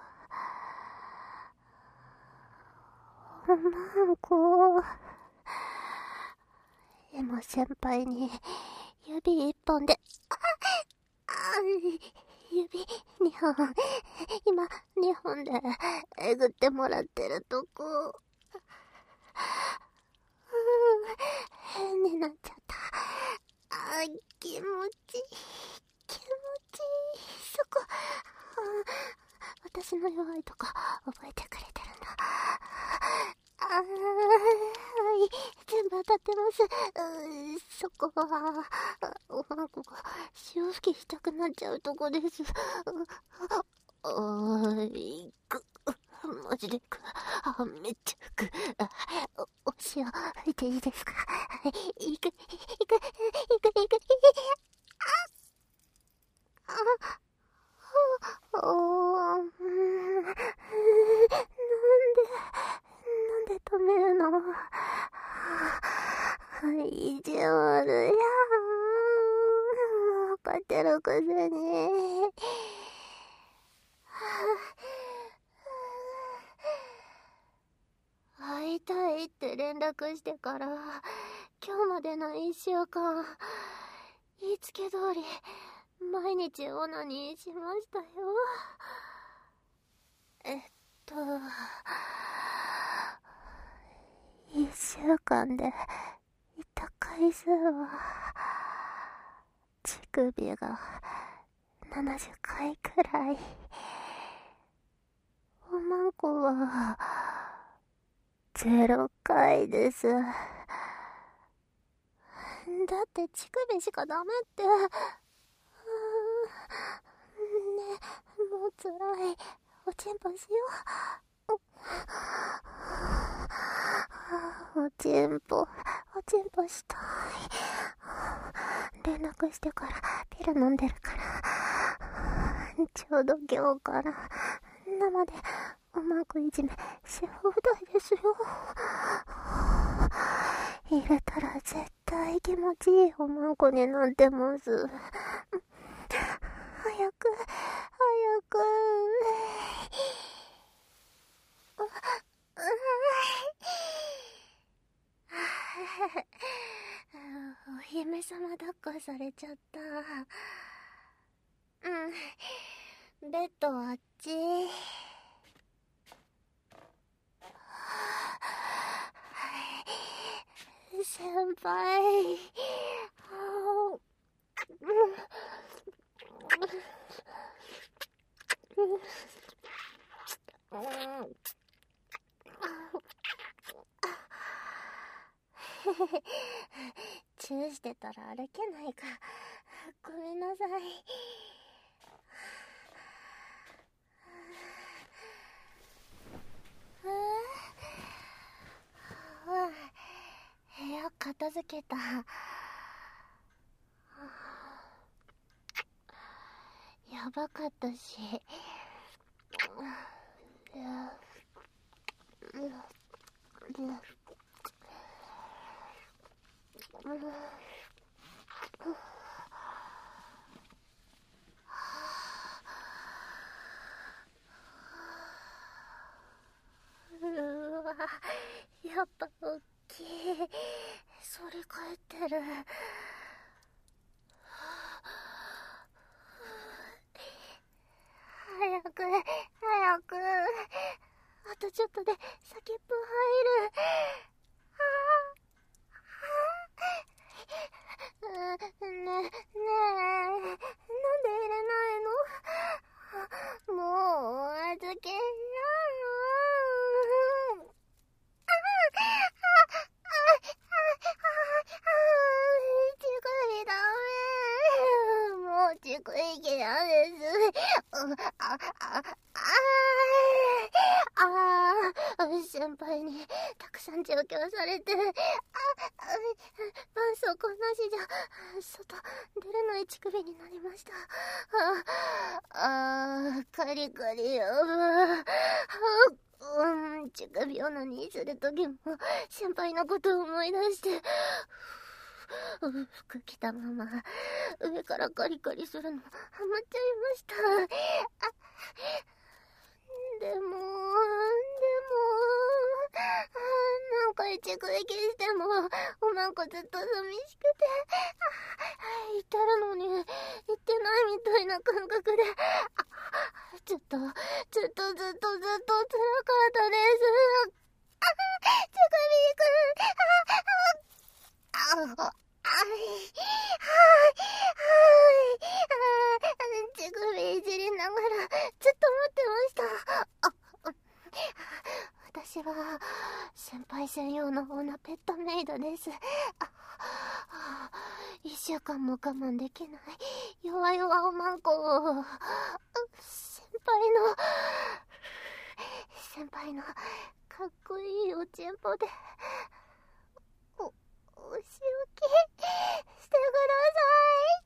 今先輩に指一本で指2本、今2本でえぐってもらってるとこ。変になっちゃった。気持ちいい、気持ちいい。そこ、私の弱いとこ覚えてくれてるんだ。はい、全部当たってます。そこは、おまんこが潮吹きしたくなっちゃうとこです。マジでめっちゃ吹く。お塩吹いていいですか？はい、いく。なんで止めるの？意地悪やん。わかってるくせに。会いたいって連絡してから今日までの1週間、言いつけ通り毎日オナニーしましたよ。1週間でいた回数は乳首が70回くらい、おまんこは0回です。だって乳首しかダメって。ねえ、もうつらい。おちんぽしよう。おちんぽしたい。連絡してからピル飲んでるから、ちょうど今日から生でおまんこいじめし放題ですよ。入れたら絶対気持ちいいおまんこになってます。早く。お姫様抱っこされちゃった。ベッドあっち。先輩。チューしてたら歩けないか。ごめんなさい。部屋片付けた。やばかったし。やっぱおっきい。反り返ってる。早く。あとちょっとで先っぽ入る。ねえ、なんで入れないの？もうお預けよ。乳首ダメ。もう乳首嫌です。先輩にたくさん調教されて、絆創膏なしじゃ外出れない乳首になりました。カリカリよ。乳首オナニーするときも先輩のことを思い出して、服着たまま上からカリカリするのハマっちゃいました。 でも、なんか一区息しても、おまんこずっと寂しくて、言ってるのに、言ってないみたいな感覚で、ちょっとずっと辛かったです。ちぐみーくん、ちぐみいじりながら、ずっと待ってました。私は、先輩専用のオナペットメイドです。一週間も我慢できない、弱々おまんこを、先輩の、かっこいいおちんぽで、お仕置きしてください。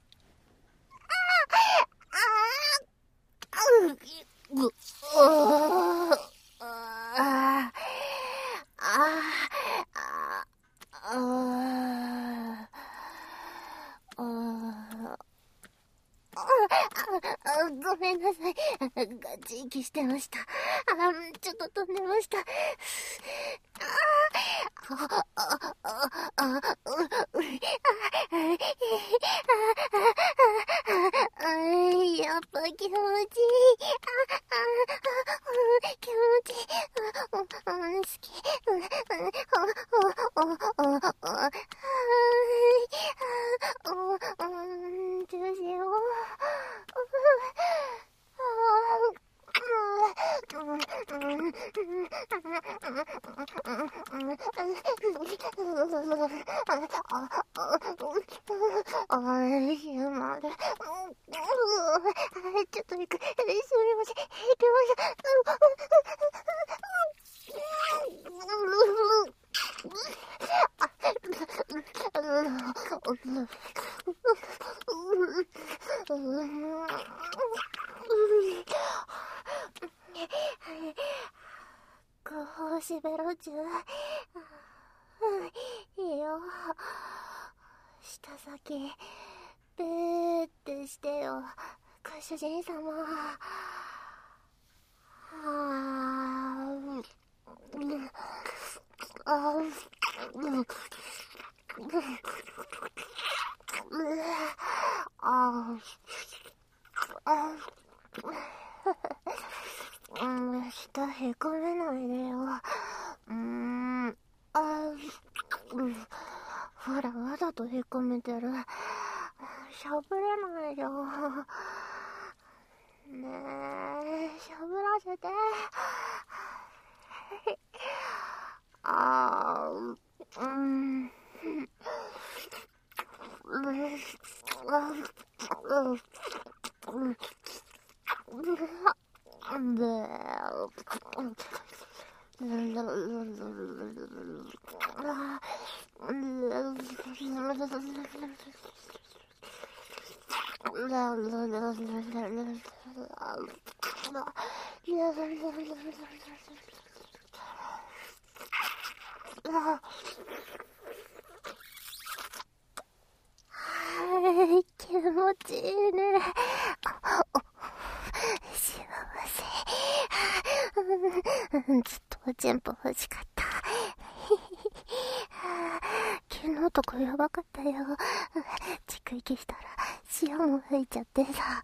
ごめんなさい。ガチ息してました。ちょっと飛んでました。やっぱ気持ちいい。気持ちいい。好き。どうしよう。ちょっと行く。すみません。行き後方しべろ中。いいよ。舌先ブーってしてよ、ご主人様。舌へこめないでよ。ほら、わざとへこめてる。しゃぶれないよ。ねえ、しゃぶらせて。気持ちいいね。幸せ。ずっとおちんぽ欲しかった。昨日とかやばかったよ。蓄息したら潮も吹いちゃってさ。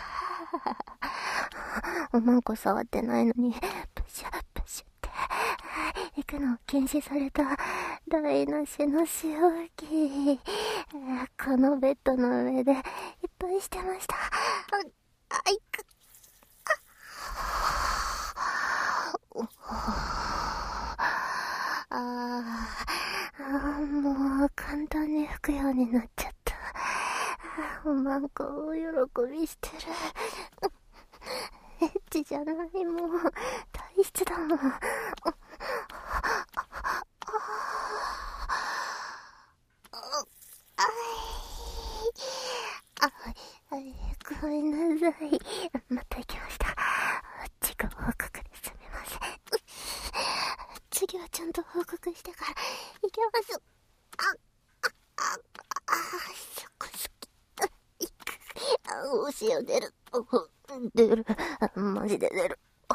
おまんこ触ってないのにプシュプシュって行くのを禁止された台無しの潮吹き。このベッドの上でいっぱいしてました。もう簡単に吹くようになっちゃった。おまんこ大喜びしてる。エッチじゃない、もう体質だもん。ごめんなさい。また行きました。自己報告ですみません。次はちゃんと報告してから行きます。そこ好き。お塩出る。出る。マジで出る。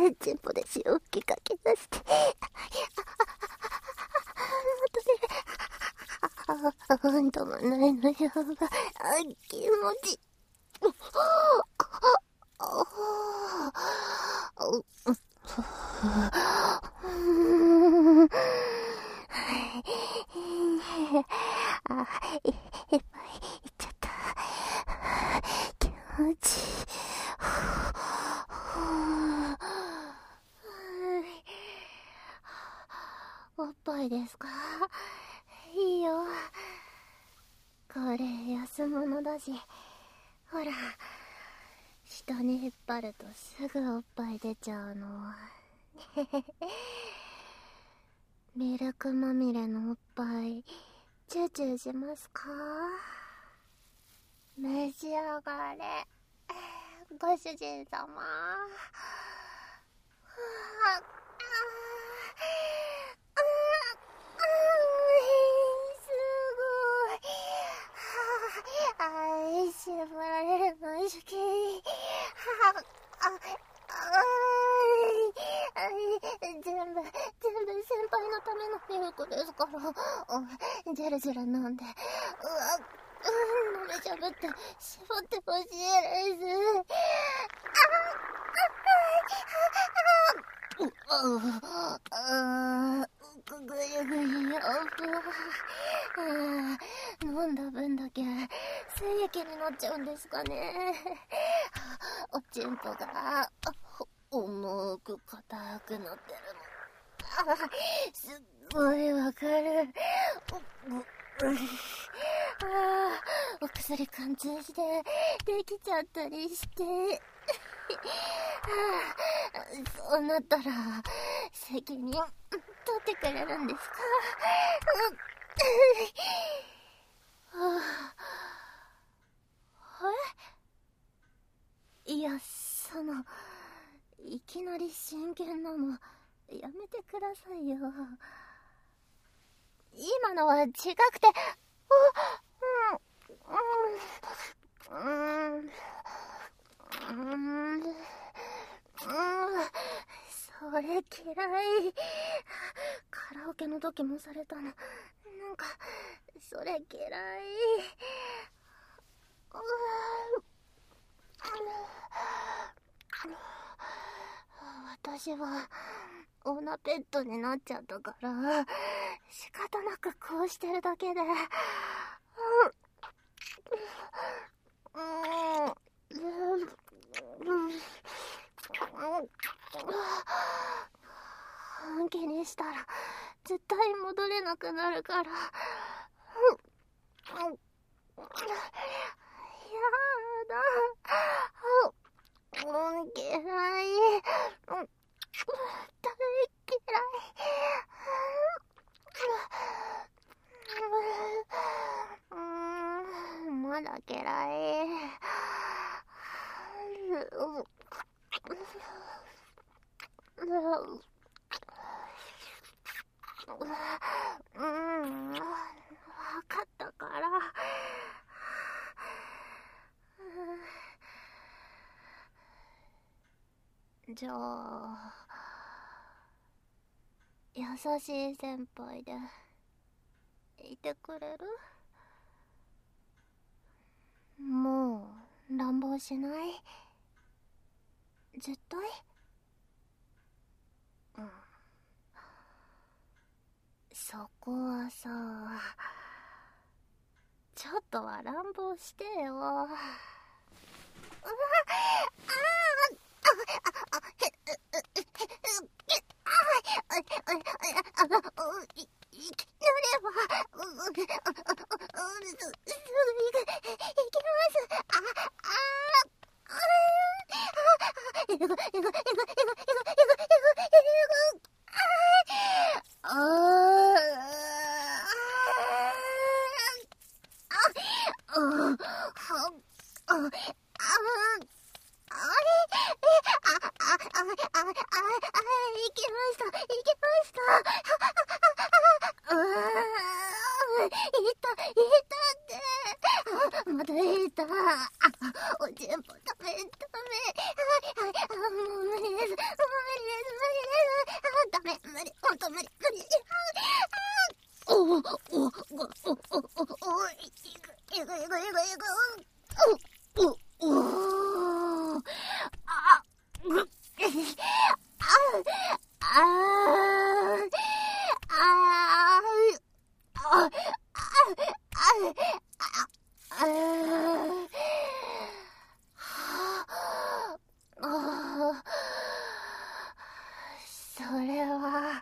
チンポで潮吹きかけ出して、止まんないのよ。気持ち。いっぱいいっちゃった。気持ちいい。おっぱいですか？いいよ。これ安物だし、ほら、下に引っ張るとすぐおっぱい出ちゃうの。ミルクまみれのおっぱい、チューチューしますか？召し上がれ、ご主人様。縛られるの好き。全部先輩のためのミルクですから。ジェルジェル飲んで、飲めちゃぶって絞ってほしいです。ぐゆぐゆよ。飲んだ分だけ精液になっちゃうんですかね。おちんぽが重く硬くなってるの。すっごいわかる。お薬貫通してできちゃったりして。そうなったら責任取ってくれるんですか？いや、いきなり真剣なのやめてくださいよ。今のは違くて、それ嫌い。カラオケの時もされたの。なんかそれ嫌い。私はオナペットになっちゃったから仕方なくこうしてるだけで。本気にしたら絶対戻れなくなるから。やだ。嫌い。大嫌い。まだ嫌い。わかったから。じゃあ優しい先輩でいてくれる？もう乱暴しない？絶対？そこはさ、ちょっとは乱暴してよ。まだいた。おちんぽ食べ。もう無理です。 理、ほんと無理、無理。おお、おお、おお、おお、いく、いく、いく、いく、いく、おお、おお、あ、ぐっ、あ、あ、あ、あ、それは、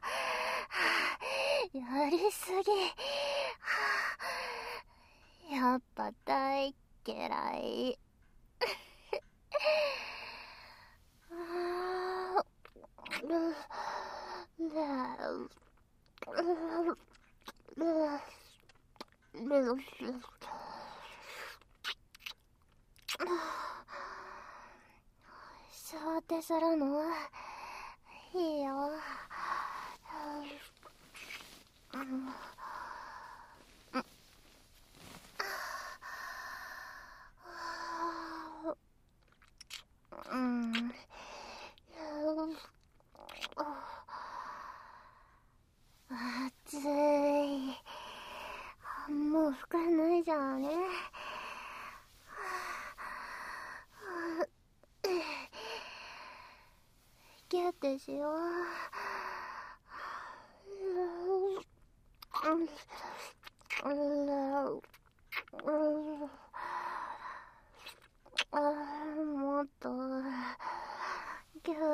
やりすぎ。やっぱ大嫌い。そうってするのいいよ。うん。暑い。もう吹かないじゃんね。ギュッてしよう。もっとギュ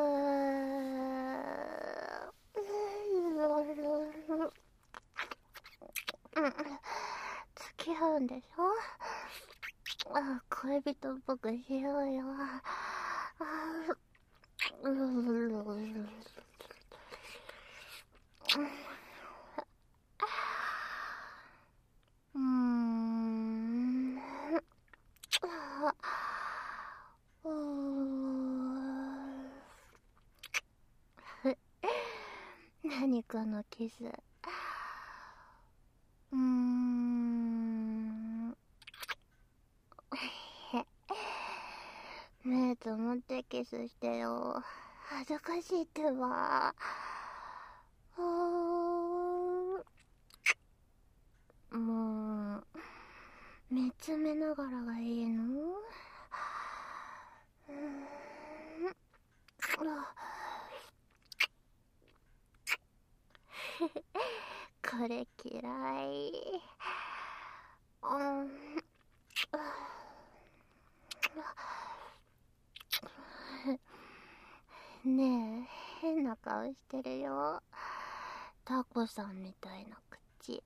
ー。付き合うんでしょ。恋人っぽくしようよ。何かのキス。目つむってキスしてよ。恥ずかしいってば。もう見つめながらがいいの？これ嫌い。ねえ、変な顔してるよ。タコさんみたいな口。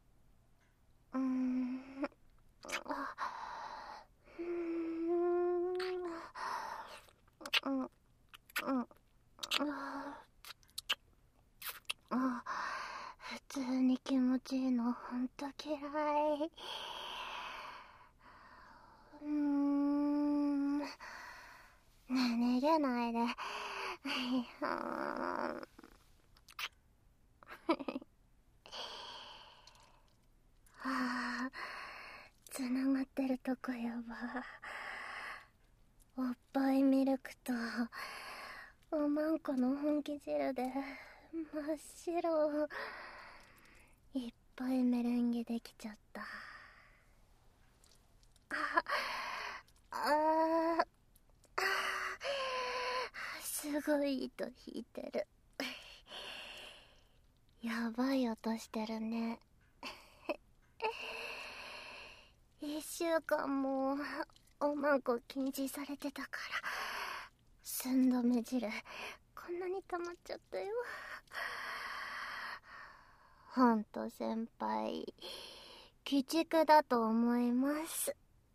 普通に気持ちいいのほんと嫌い。ねえ、逃げないで。つながってるとこやば。おっぱいミルクとおまんこの本気汁で真っ白。いっぱいメレンゲできちゃった。すごい糸引いてる。やばい音してるね。1週間もおまんこ禁止されてたから寸止め汁こんなに溜まっちゃったよ。ほんと先輩鬼畜だと思います。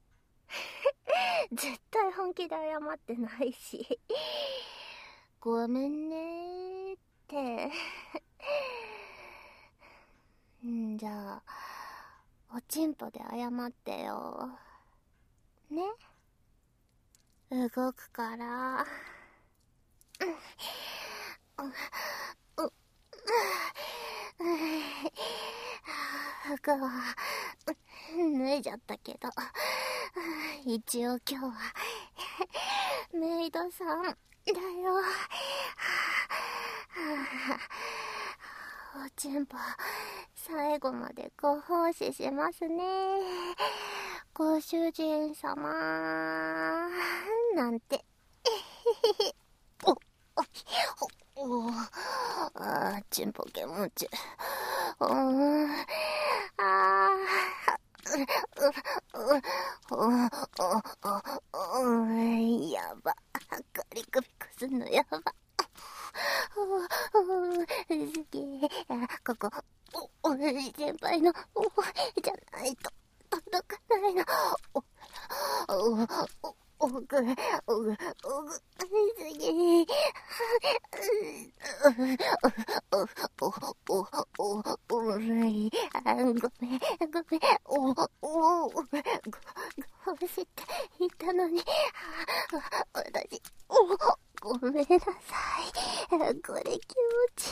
絶対本気で謝ってないしごめんねーってじゃあおちんぽで謝ってよね。動くから服は脱いじゃったけど一応今日はメイドさんだよ。 チンポ、最後までご奉仕しますね。ご主人様、なんて。チンポ気持ち。やば。ガリクビクすんのやば。すげえ。ここ、先輩の、じゃないと、届かないの。すげえ。ごめん、ごめんって言ったのに、私、ごめんなさい。これ気持ち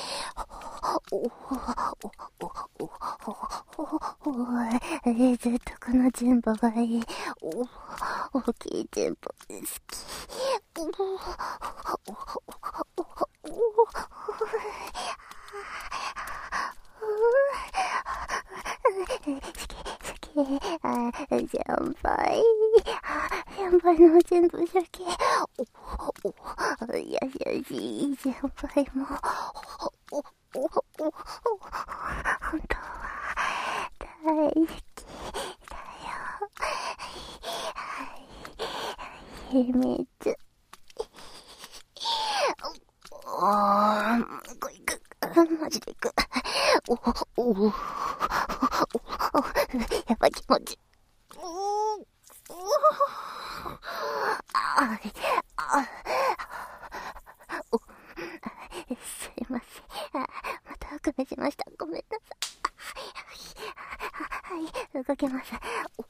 いい。ずっとこのチンポがいい。大きいチンポ好き。先輩のチンポシャケ。優しい先輩も。本当は大好きだよ。秘密。マジでいく。やっぱ気持ち。すいません。また悪夢しました。ごめんなさい。はい、動けます。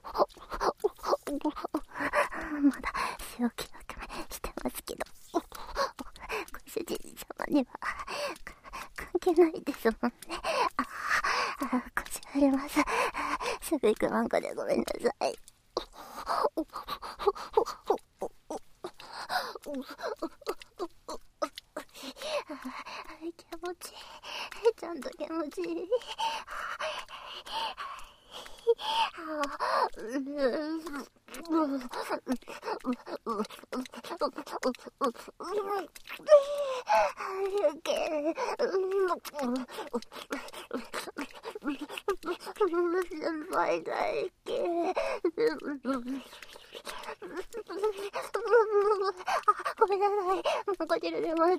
まだ仕置き悪夢してますけど。ご主人様には関係ないですもんね。腰割れます。すぐ行くワンコでごめんなさい。気持ちいい。ちゃんと気持ちいい。ごめんなさい。もうこちらでます。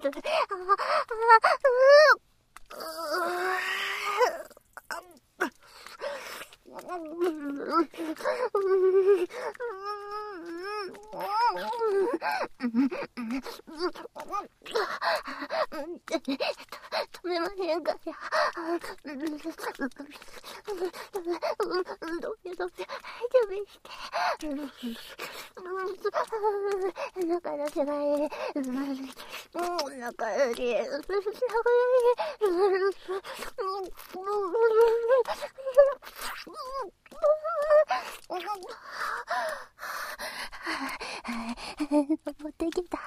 止めませんかや。どうして、中の世界、中で、登ってきた。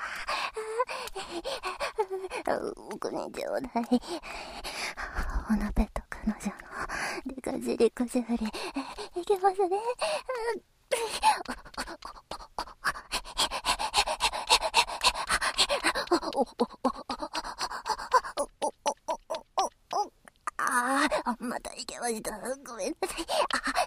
お金ちょうだい。お鍋と彼女のデカジリコジュリいけますね。またいけました。ごめんなさい。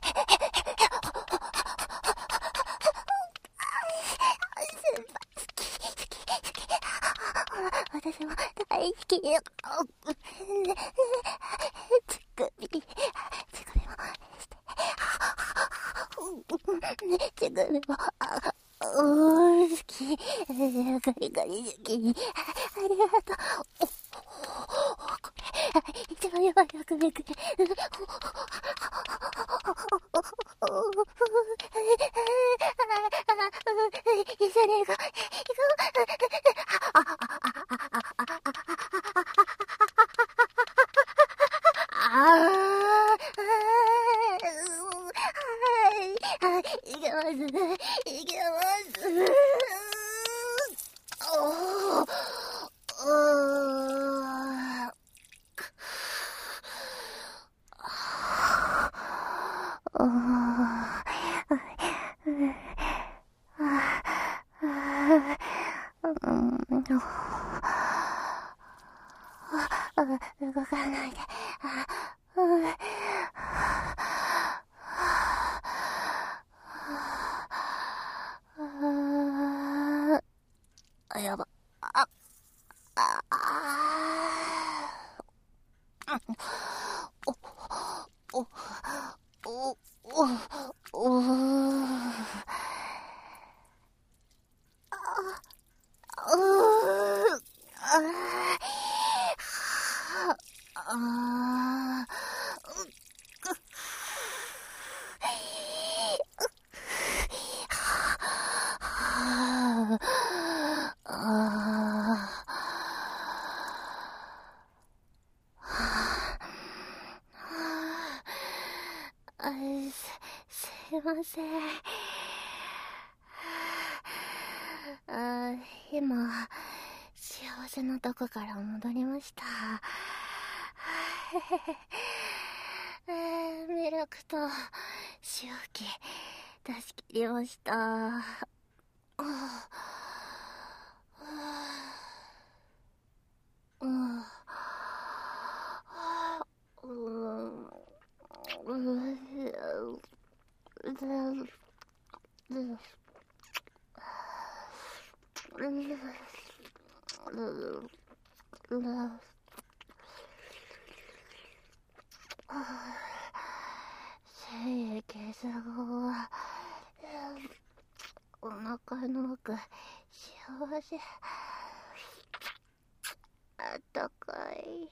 私も大好きよ。乳首もして。乳首も好き。ガリガリ好き。ありがとう。これ一番やばい悪夢くれ。一緒に行こう。いけます。いけます。 動かないで。うん。やば。お、お、お、すいません。今、幸せなとこから戻りました。ミルクと塩気出し切りました。精液すごい。お腹の奥、幸せ。あったかい。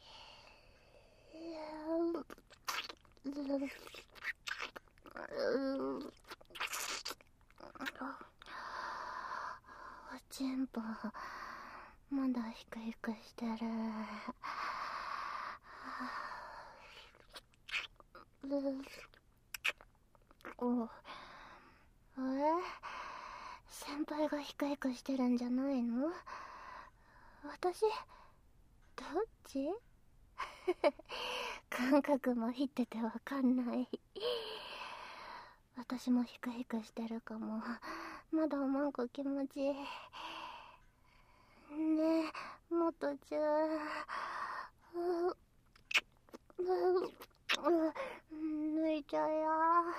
おちんぽまだヒクヒクしてる。先輩がヒクヒクしてるんじゃないの？私どっち？感覚もひっててわかんない。私もヒクヒクしてるかも。まだおまんこ気持ちいい。ねえ、もっとちゅ抜いちゃうよ。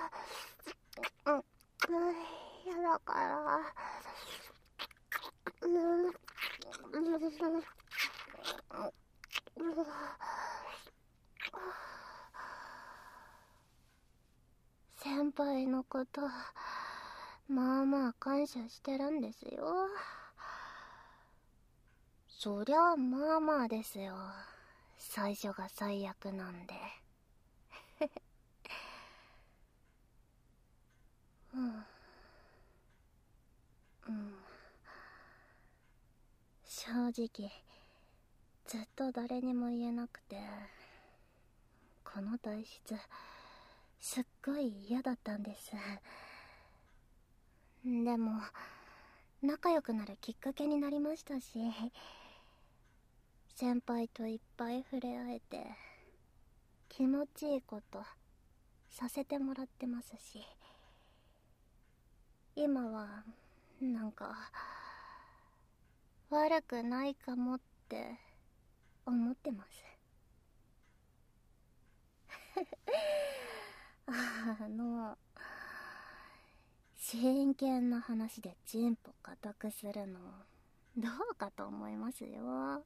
やだから。先輩のことまあまあ感謝してるんですよ。そりゃまあまあですよ。最初が最悪なんで。正直ずっと誰にも言えなくて、この体質すっごい嫌だったんです。でも仲良くなるきっかけになりましたし、先輩といっぱい触れ合えて気持ちいいことさせてもらってますし、今はなんか悪くないかもって思ってます。真剣な話でチンポ固くするのどうかと思いますよ。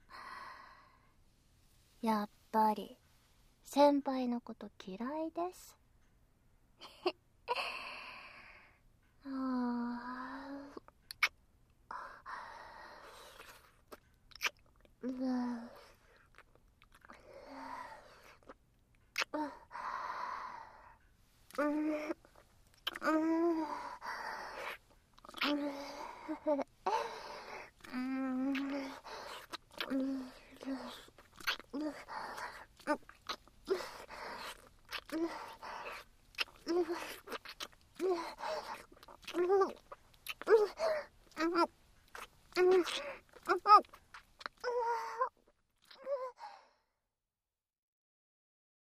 やっぱり先輩のこと嫌いです。